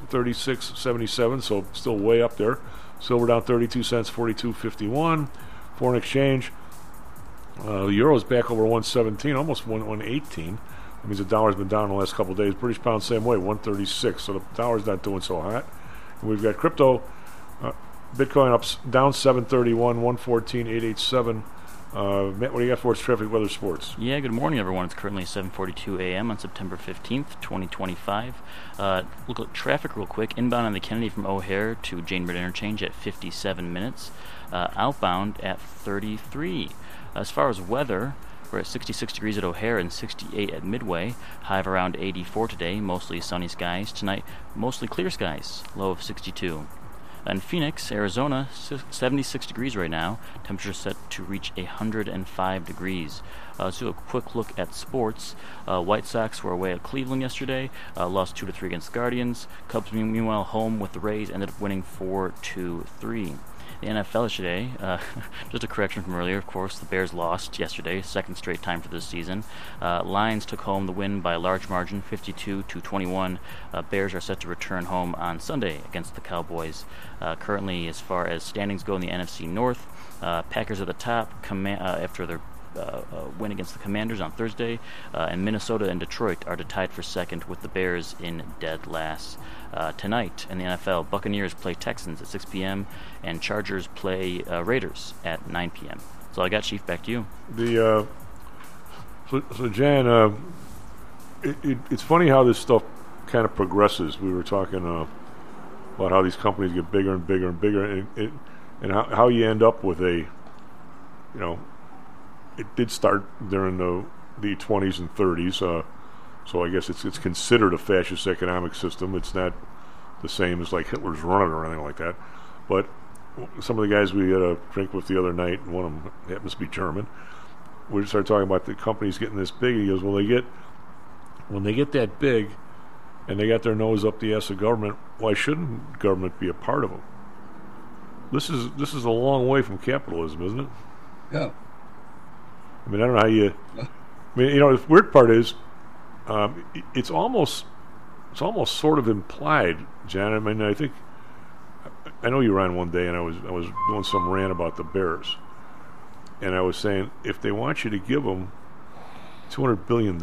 36.77. So still way up there. Silver down 32 cents, 42.51. Foreign exchange. The euro's back over 117, almost 118. That means the dollar's been down the last couple of days. British pound same way, 136. So the dollar's not doing so hot. And we've got crypto. Bitcoin up down 731, 114,887. Matt, what do you got for us? Traffic, weather, sports. Yeah, good morning, everyone. It's currently 7:42 a.m. on September 15th, 2025. Look at traffic real quick. Inbound on the Kennedy from O'Hare to Jane Bird Interchange at 57 minutes. Outbound at 33. As far as weather, we're at 66 degrees at O'Hare and 68 at Midway. High of around 84 today. Mostly sunny skies. Tonight, mostly clear skies. Low of 62. In Phoenix, Arizona, 76 degrees right now. Temperature set to reach 105 degrees. Let's do a quick look at sports. White Sox were away at Cleveland yesterday. Lost 2-3 against the Guardians. Cubs, meanwhile, home with the Rays, ended up winning 4-3. The NFL yesterday, just a correction from earlier, of course, the Bears lost yesterday, second straight time for this season. Lions took home the win by a large margin, 52-21. Bears are set to return home on Sunday against the Cowboys. Currently, as far as standings go in the NFC North, Packers at the top after their win against the Commanders on Thursday, and Minnesota and Detroit are tied for second with the Bears in dead last. Tonight in the NFL, Buccaneers play Texans at 6 p.m. and Chargers play Raiders at 9 p.m. So I got Chief, back to you. So Jan, it's funny how this stuff kind of progresses. We were talking about how these companies get bigger and bigger and bigger, and how you end up with a, it did start during the 20s and 30s. So I guess it's considered a fascist economic system. It's not the same as like Hitler's running or anything like that. But some of the guys we had a drink with the other night, and one of them happens to be German, we started talking about the companies getting this big. And he goes, well, when they get that big and they got their nose up the ass of government, why shouldn't government be a part of them? This is a long way from capitalism, isn't it? Yeah. I mean, I don't know how you... I mean, the weird part is, it's almost sort of implied, Jan. I mean, I know you ran one day, and I was doing some rant about the Bears, and I was saying if they want you to give them $200 billion,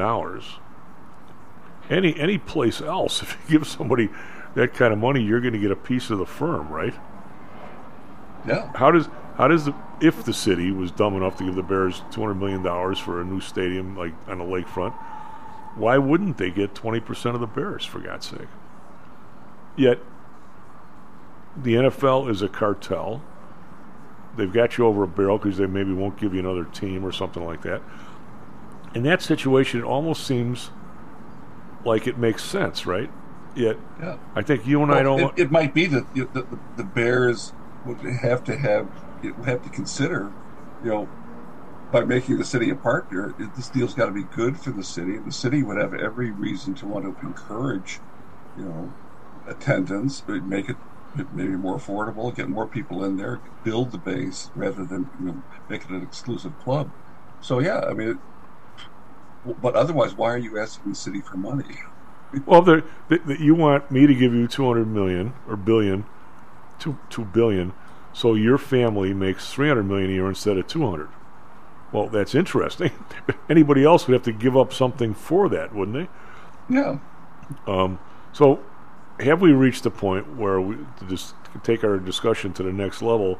any place else, if you give somebody that kind of money, you're going to get a piece of the firm, right? Yeah. How does if the city was dumb enough to give the Bears $200 million for a new stadium like on the lakefront, why wouldn't they get 20% of the Bears, for God's sake? Yet, the NFL is a cartel. They've got you over a barrel because they maybe won't give you another team or something like that. In that situation, it almost seems like it makes sense, right? Yet, yeah. I think you and I don't... It might be that the Bears would have to consider, by making the city a partner, this deal's got to be good for the city. The city would have every reason to want to encourage, attendance, make it maybe more affordable, get more people in there, build the base rather than make it an exclusive club. So yeah, I mean, but otherwise, why are you asking the city for money? Well, you want me to give you $200 million or $2 billion, so your family makes $300 million a year instead of $200. Well, that's interesting. Anybody else would have to give up something for that, wouldn't they? Yeah. So, have we reached the point where we just take our discussion to the next level?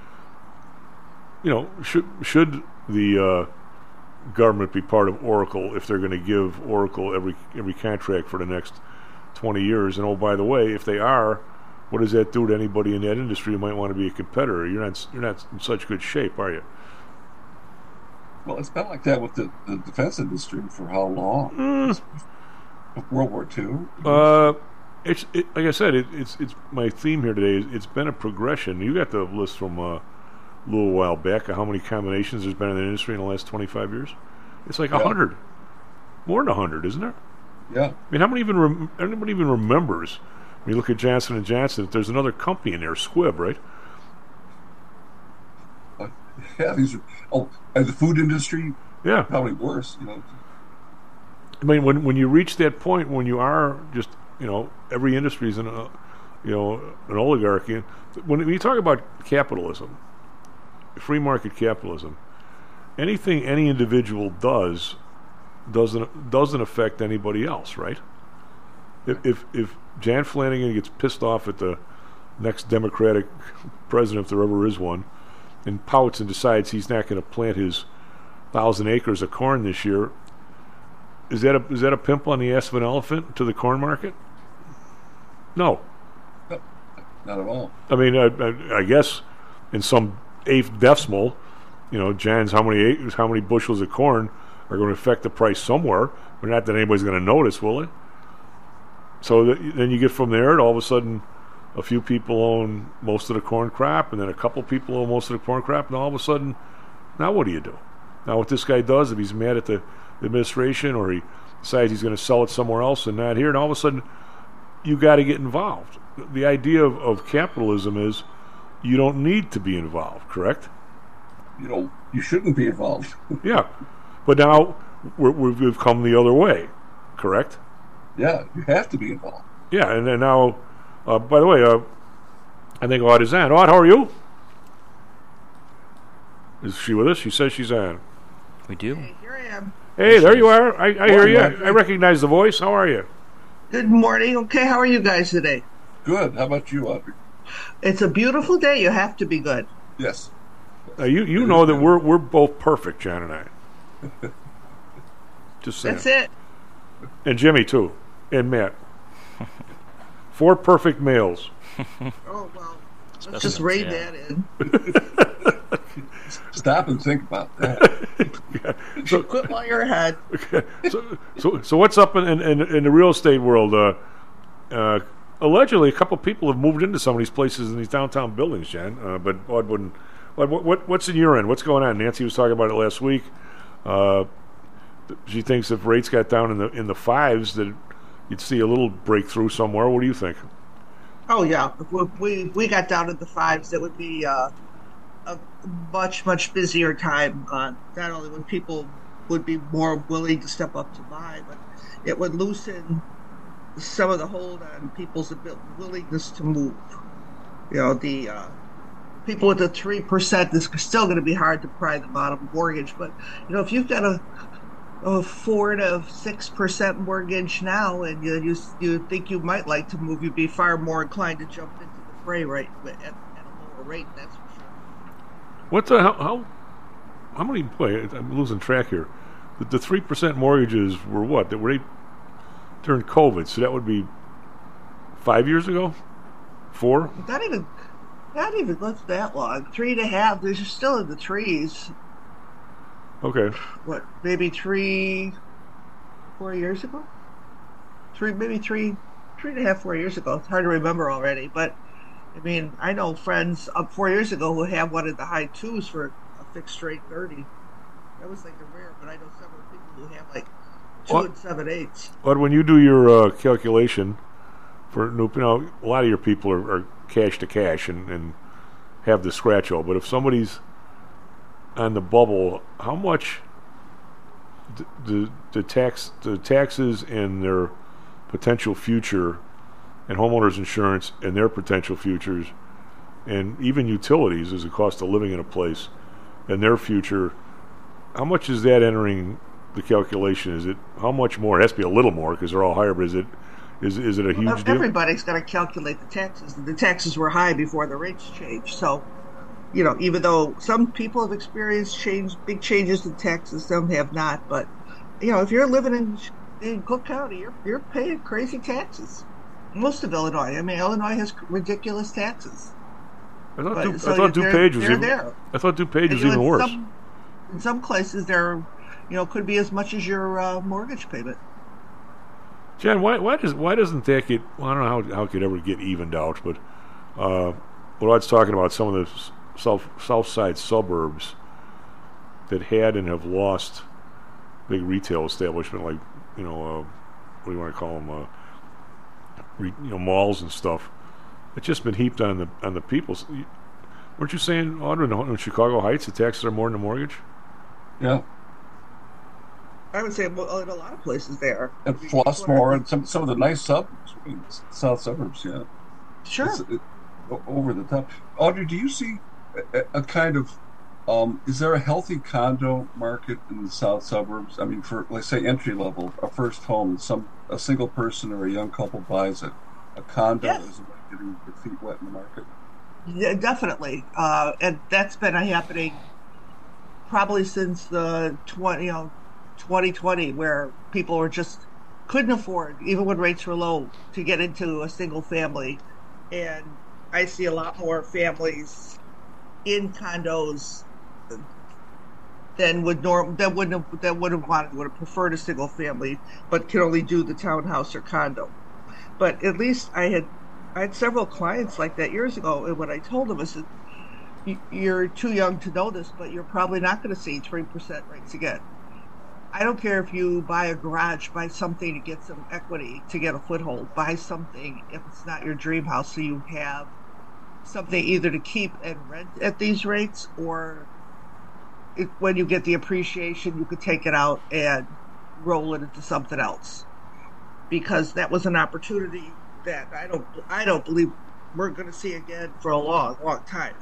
Should the government be part of Oracle if they're going to give Oracle every contract for the next 20 years? And oh, by the way, if they are, what does that do to anybody in that industry who might want to be a competitor? You're not in such good shape, are you? Well, it's been like that with the defense industry for how long? World War II. Like I said, it's my theme here today. It's been a progression. You got the list from a little while back of how many combinations there's been in the industry in the last 25 years. It's like 100, more than 100, isn't there? Yeah. I mean, anybody even remembers when you look at Johnson & Johnson? There's another company in there, Squibb, right? Yeah, and the food industry. Yeah, probably worse. I mean, when you reach that point when you are just every industry is an oligarchy. When you talk about capitalism, free market capitalism, anything any individual doesn't affect anybody else, right? If Jan Flanagan gets pissed off at the next Democratic president, if there ever is one, and pouts and decides he's not going to plant his 1,000 acres of corn this year, is that a pimple on the ass of an elephant to the corn market? No. Not at all. I mean, I guess in some eighth decimal, Jan's how many bushels of corn are going to affect the price somewhere, but not that anybody's going to notice, will it? So then you get from there, and all of a sudden, a few people own most of the corn crop, and then a couple people own most of the corn crop, and all of a sudden, now what do you do? Now what this guy does, if he's mad at the administration or he decides he's going to sell it somewhere else and not here, and all of a sudden, you got to get involved. The idea of capitalism is you don't need to be involved, correct? You shouldn't be involved. Yeah, but now we've come the other way, correct? Yeah, you have to be involved. Yeah, and then now, by the way, I think Aud is on. Aud, how are you? Is she with us? She says she's on. We do. Hey, here I am. Hey, there you are. I hear you. I recognize the voice. How are you? Good morning. Okay, how are you guys today? Good. How about you, Audrey? It's a beautiful day. You have to be good. Yes. You know that we're both perfect, John and I. Just saying. That's it. And Jimmy too, and Matt. 4 perfect males. Oh well, let's just rein that in. Stop and think about that. Yeah. So, quit while you're ahead. Okay. So what's up in the real estate world? Allegedly, a couple of people have moved into some of these places in these downtown buildings, Jan. But Aud wouldn't. What's in your end? What's going on? Nancy was talking about it last week. She thinks if rates got down in the 5s, that you'd see a little breakthrough somewhere. What do you think? Oh yeah, if we got down to the 5s, it would be a much busier time. Not only when people would be more willing to step up to buy, but it would loosen some of the hold on people's willingness to move. The people with the 3% is still going to be hard to pry them out of a mortgage. But if you've got a 4 to 6% mortgage now, and you think you might like to move, you'd be far more inclined to jump into the fray right at a lower rate. That's for sure. What the how many? Boy, I'm losing track here. The 3% mortgages were what? That were they during COVID? So that would be 5 years ago, 4. Not even what's that long? 3.5. They're still in the trees. Okay. What? Maybe 4 years ago. 3.5, 4 years ago. It's hard to remember already, but I mean, I know friends up 4 years ago who have one in the high 2s for a fixed rate 30. That was like a rare, but I know several people who have like 2 and 7/8. But when you do your calculation for a lot of your people are cash to cash and have the scratch-all. But if somebody's on the bubble, how much the taxes and their potential future, and homeowners insurance and their potential futures, and even utilities as a cost of living in a place, and their future, how much is that entering the calculation? Is it how much more? It has to be a little more because they're all higher. But is it a huge deal? Everybody's got to calculate the taxes. The taxes were high before the rates changed. So, even though some people have experienced big changes in taxes, some have not. But, if you're living in Cook County, you're paying crazy taxes. Most of Illinois. I mean, Illinois has ridiculous taxes. I thought DuPage was even worse. In some places, there, could be as much as your mortgage payment. Jen, why doesn't that get? Well, I don't know how it could ever get evened out, but what I was talking about, some of the south side suburbs that had and have lost big retail establishment, like what do you want to call them? Malls and stuff. It's just been heaped on the people. Weren't you saying, Audra, in Chicago Heights, the taxes are more than the mortgage? Yeah. I would say in a lot of places there. And Flossmoor and some of the nice suburbs, south suburbs, yeah. Sure. It's over the top. Audrey, do you see a kind of, is there a healthy condo market in the south suburbs? I mean, for, let's say, entry level, a first home, a single person or a young couple buys a condo as a way of getting their feet wet in the market? Yeah, definitely. And that's been happening probably since the 2020, where people were just couldn't afford, even when rates were low, to get into a single family. And I see a lot more families in condos than would have preferred a single family, but can only do the townhouse or condo. But at least I had several clients like that years ago, and what I told them is that you're too young to know this, but you're probably not going to see 3% rates again. I don't care if you buy a garage, buy something to get some equity, to get a foothold, buy something if it's not your dream house, so you have something either to keep and rent at these rates, or when you get the appreciation, you could take it out and roll it into something else. Because that was an opportunity that I don't believe we're going to see again for a long, long time.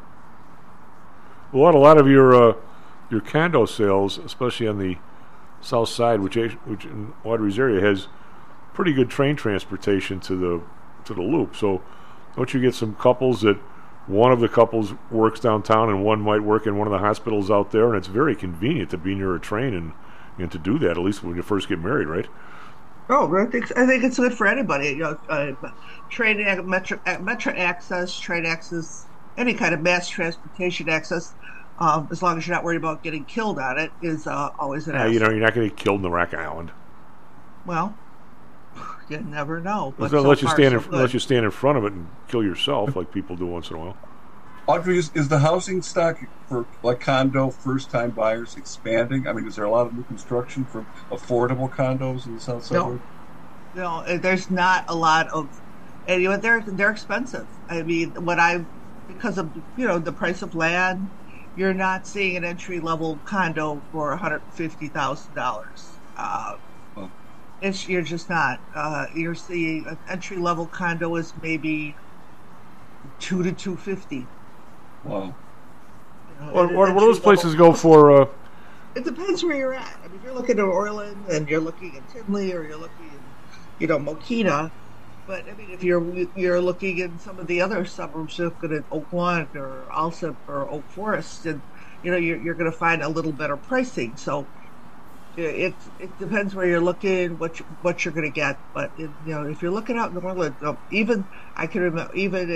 A lot of your condo sales, especially on the south side, which in Audrey's area has pretty good train transportation to the loop. So don't you get some couples that one of the couples works downtown and one might work in one of the hospitals out there, and it's very convenient to be near a train and to do that, at least when you first get married, right? Oh, I think it's good for anybody. Train, metro access, train access, any kind of mass transportation access, as long as you're not worried about getting killed on it, is always an asset. You're not going to get killed in the Rock Island. Well, you never know. But unless you stand in front of it and kill yourself, like people do once in a while. Audrey, is the housing stock for like condo first-time buyers expanding? I mean, is there a lot of new construction for affordable condos in the south suburbs? No, there's not a lot of, and they're expensive. I mean, because of the price of land, you're not seeing an entry-level condo for $150,000. You're just not. You're seeing an entry-level condo is maybe $200,000 to $250,000. Wow. What do those places go for? It depends where you're at. I mean, if you're looking at Orland and you're looking at Tinley or you're looking at, Mokina, But I mean, if you're looking in some of the other suburbs, you're looking at Oak Lawn or Alsip or Oak Forest, and you're going to find a little better pricing. So it depends where you're looking, what you're going to get. But if you're looking out in Orland, even I can remember even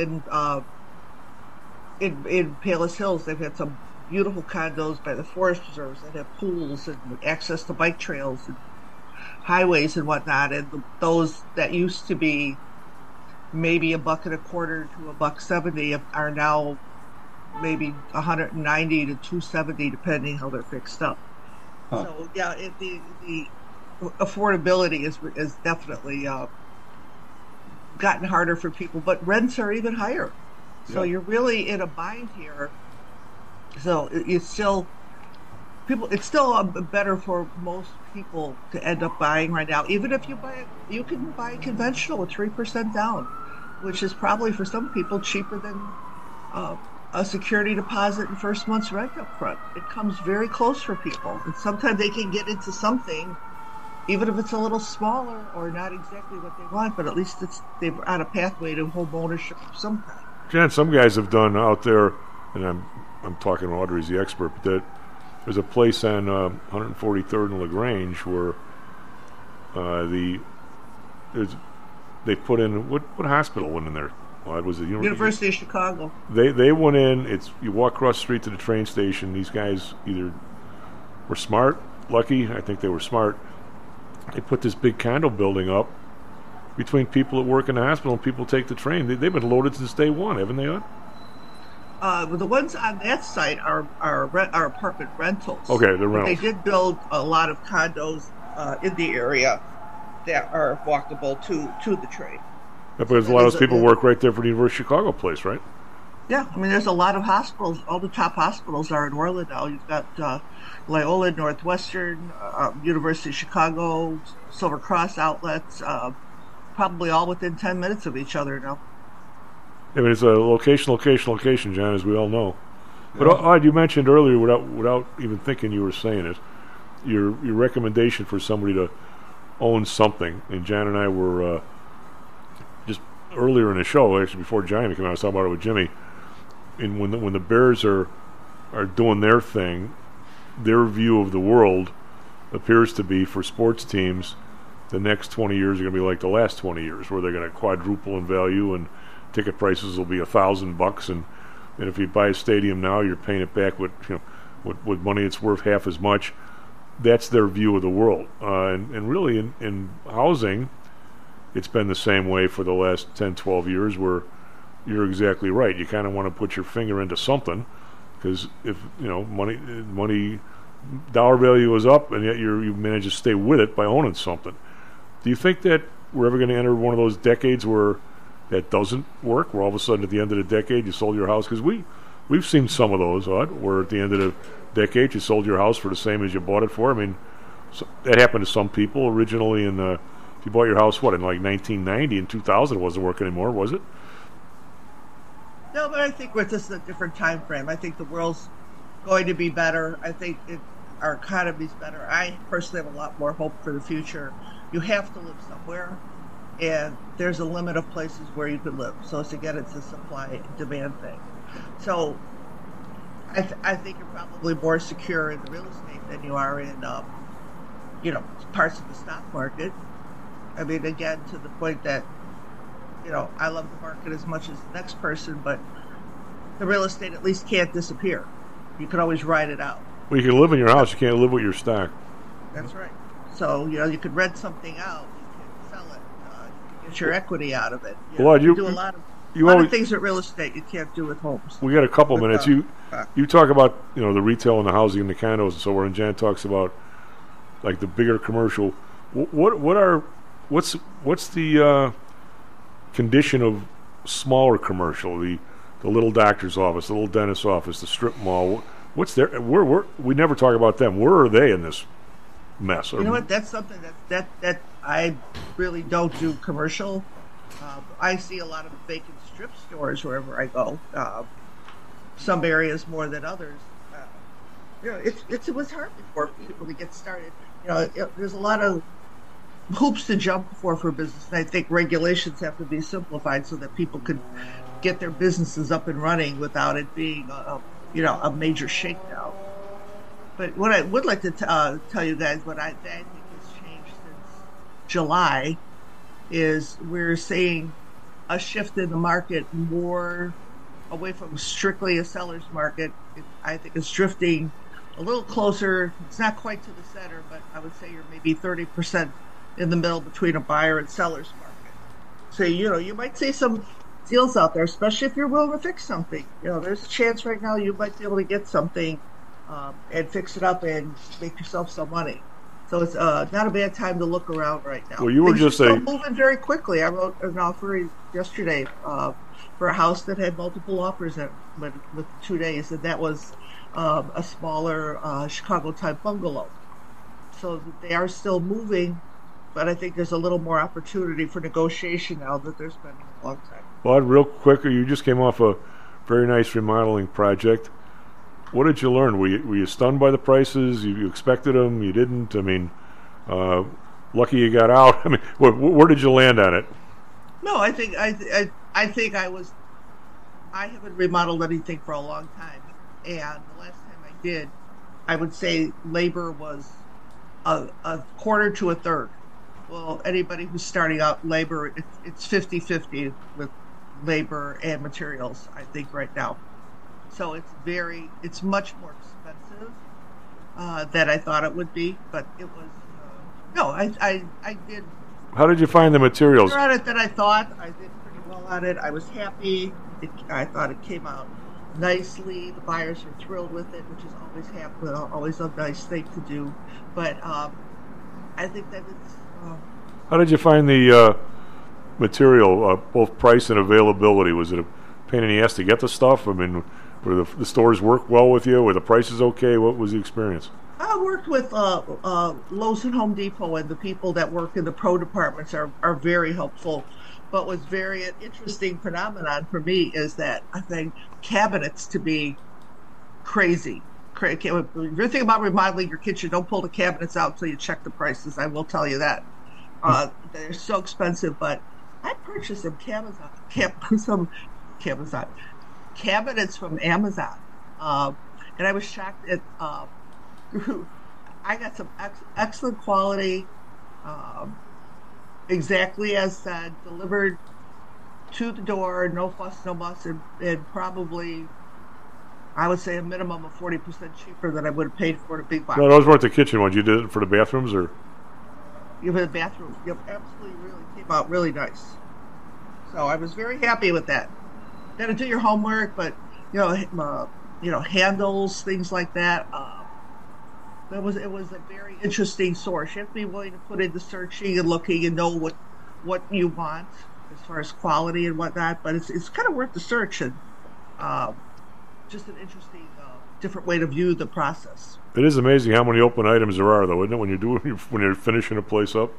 in Palos Hills, they've had some beautiful condos by the forest preserves that have pools and access to bike trails and highways and whatnot, and those that used to be maybe $1.25 to $1.70 are now maybe $190 to $270, depending how they're fixed up. So yeah, the affordability is definitely gotten harder for people, but rents are even higher. So you're really in a bind here. So it's still better for most people to end up buying right now. Even if you can buy conventional with 3% down, which is probably for some people cheaper than a security deposit and first month's rent up front. It comes very close for people, and sometimes they can get into something, even if it's a little smaller or not exactly what they want, but at least they're on a pathway to home ownership of some kind. Jan, some guys have done out there, and I'm talking to Audrey's the expert, but that there's a place on 143rd and LaGrange where they put in what hospital went in there? Well, it was the University of Chicago. They went in. You walk across the street to the train station. These guys either were smart, lucky. I think they were smart. They put this big condo building up between people that work in the hospital and people take the train. They've been loaded since day one, haven't they? The ones on that site are apartment rentals. Okay, they're rentals. They did build a lot of condos in the area that are walkable to the train. Yeah, because a lot of those people work right there for the University of Chicago place, right? Yeah, I mean, there's a lot of hospitals. All the top hospitals are in Orland now. You've got Loyola, Northwestern, University of Chicago, Silver Cross outlets, probably all within 10 minutes of each other now. I mean, it's a location, John, as we all know. But you mentioned earlier, without even thinking you were saying it, your recommendation for somebody to own something. And John and I were just earlier in the show, actually before John came out, I was talking about it with Jimmy. And when the Bears are doing their thing, their view of the world appears to be for sports teams, the next 20 years are going to be like the last 20 years, where they're going to quadruple in value and ticket prices will be $1,000, and if you buy a stadium now, you're paying it back with money it's worth half as much. That's their view of the world, and really in housing, it's been the same way for the last 10, 12 years. Where you're exactly right. You kind of want to put your finger into something, because if money dollar value is up, and yet you manage to stay with it by owning something. Do you think that we're ever going to enter one of those decades where that doesn't work, where all of a sudden at the end of the decade you sold your house? Because we've seen some of those, where at the end of the decade you sold your house for the same as you bought it for. I mean, that happened to some people originally. If you bought your house, in like 1990, in 2000 it wasn't working anymore, was it? No, but I think this is a different time frame. I think the world's going to be better. I think our economy's better. I personally have a lot more hope for the future. You have to live somewhere, and there's a limit of places where you can live. So again, it's a supply and demand thing. So I think you're probably more secure in the real estate than you are in parts of the stock market. I mean, again, to the point that I love the market as much as the next person, but the real estate at least can't disappear. You can always ride it out. Well, you can live in your house. You can't live with your stock. That's right. So you could rent something out. You can sell it. You can get your equity out of it. You do a lot of things with real estate you can't do with homes. We got a couple minutes. You talk about the retail and the housing and the condos and so on. And Jan talks about like the bigger commercial. What's the condition of smaller commercial? The little doctor's office, the little dentist's office, the strip mall. What's there? We never talk about them. Where are they in this mess? You know what? That's something that I really don't do commercial. I see a lot of vacant strip stores wherever I go. Some areas more than others. It was hard before people to get started. There's a lot of hoops to jump for business. And I think regulations have to be simplified so that people could get their businesses up and running without it being a major shakedown. But what I would like to tell you guys, what I think has changed since July, is we're seeing a shift in the market more away from strictly a seller's market. I think it's drifting a little closer. It's not quite to the center, but I would say you're maybe 30% in the middle between a buyer and seller's market. So, you might see some deals out there, especially if you're willing to fix something. There's a chance right now you might be able to get something and fix it up and make yourself some money. So it's not a bad time to look around right now. Well, you were just moving very quickly. I wrote an offer yesterday for a house that had multiple offers with 2 days, and that was a smaller Chicago-type bungalow. So they are still moving, but I think there's a little more opportunity for negotiation now that there's been a long time. Well, real quick, you just came off a very nice remodeling project. What did you learn? Were you stunned by the prices? You expected them? You didn't? I mean, lucky you got out. I mean, where did you land on it? No, I think I was. I haven't remodeled anything for a long time, and the last time I did, I would say labor was a quarter to a third. Well, anybody who's starting out labor, it's 50-50 with labor and materials, I think, right now. So it's much more expensive than I thought it would be, but it was, I did. How did you find the materials? Better at it than I thought. I did pretty well at it. I was happy. I thought it came out nicely. The buyers were thrilled with it, which is always a nice thing to do. But I think that it's... How did you find the material, both price and availability? Was it a pain in the ass to get the stuff? I mean, were the stores work well with you? Were the prices okay? What was the experience? I worked with Lowe's and Home Depot, and the people that work in the pro departments are very helpful. But what's very interesting phenomenon for me is that I think cabinets to be crazy. If you're thinking about remodeling your kitchen, don't pull the cabinets out until you check the prices. I will tell you that. They're so expensive, but I purchased some cabinets from Amazon, and I was shocked at. I got some excellent quality, exactly as said, delivered to the door, no fuss, no muss, and probably, I would say, a minimum of 40% cheaper than I would have paid for the big box. No, those weren't the kitchen ones. You did it for the bathrooms, or? Yeah, for the bathrooms. Yep, absolutely, really came out really nice. So I was very happy with that. Got to do your homework, but handles, things like that. It was a very interesting source. You have to be willing to put in the searching and looking and know what you want as far as quality and whatnot. But it's kind of worth the search, and just an interesting, different way to view the process. It is amazing how many open items there are, though, isn't it? When you're finishing a place up.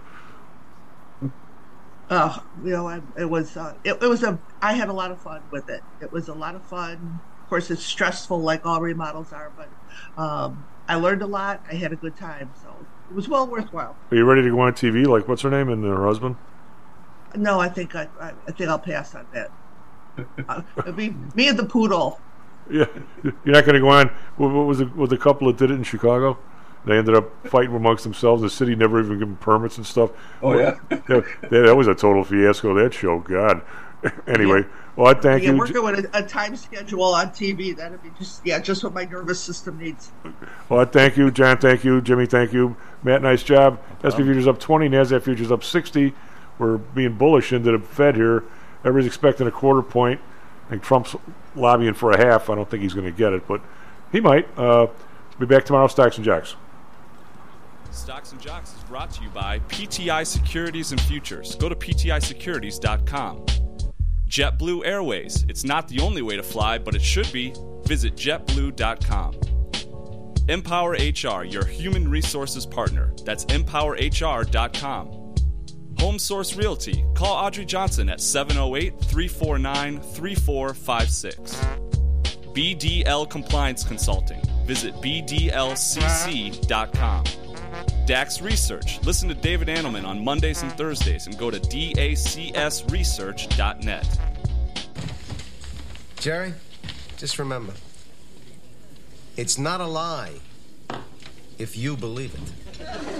It was I had a lot of fun with it. It was a lot of fun. Of course, it's stressful like all remodels are, but I learned a lot. I had a good time, so it was well worthwhile. Are you ready to go on TV? Like, what's her name and her husband? No, I think I'll pass on that. It'll be me and the poodle. Yeah, you're not going to go on. What was the couple that did it in Chicago? They ended up fighting amongst themselves. The city never even gave them permits and stuff. Oh, yeah. That was a total fiasco, that show. God. Anyway, yeah. Well, I thank you. Working with a time schedule on TV, that'd be just what my nervous system needs. Well, I thank you, John. Thank you, Jimmy. Thank you, Matt. Nice job. S&P futures up 20, NASDAQ futures up 60. We're being bullish into the Fed here. Everybody's expecting a quarter point. I think Trump's lobbying for a half. I don't think he's going to get it, but he might. Be back tomorrow. Stocks and Jocks. Stocks and Jocks is brought to you by PTI Securities and Futures. Go to PTIsecurities.com. JetBlue Airways. It's not the only way to fly, but it should be. Visit JetBlue.com. Empower HR, your human resources partner. That's EmpowerHR.com. Home Source Realty. Call Audrey Johnson at 708-349-3456. BDL Compliance Consulting. Visit BDLCC.com. DAX Research. Listen to David Annelman on Mondays and Thursdays and go to dacsresearch.net. Jerry, just remember, it's not a lie if you believe it.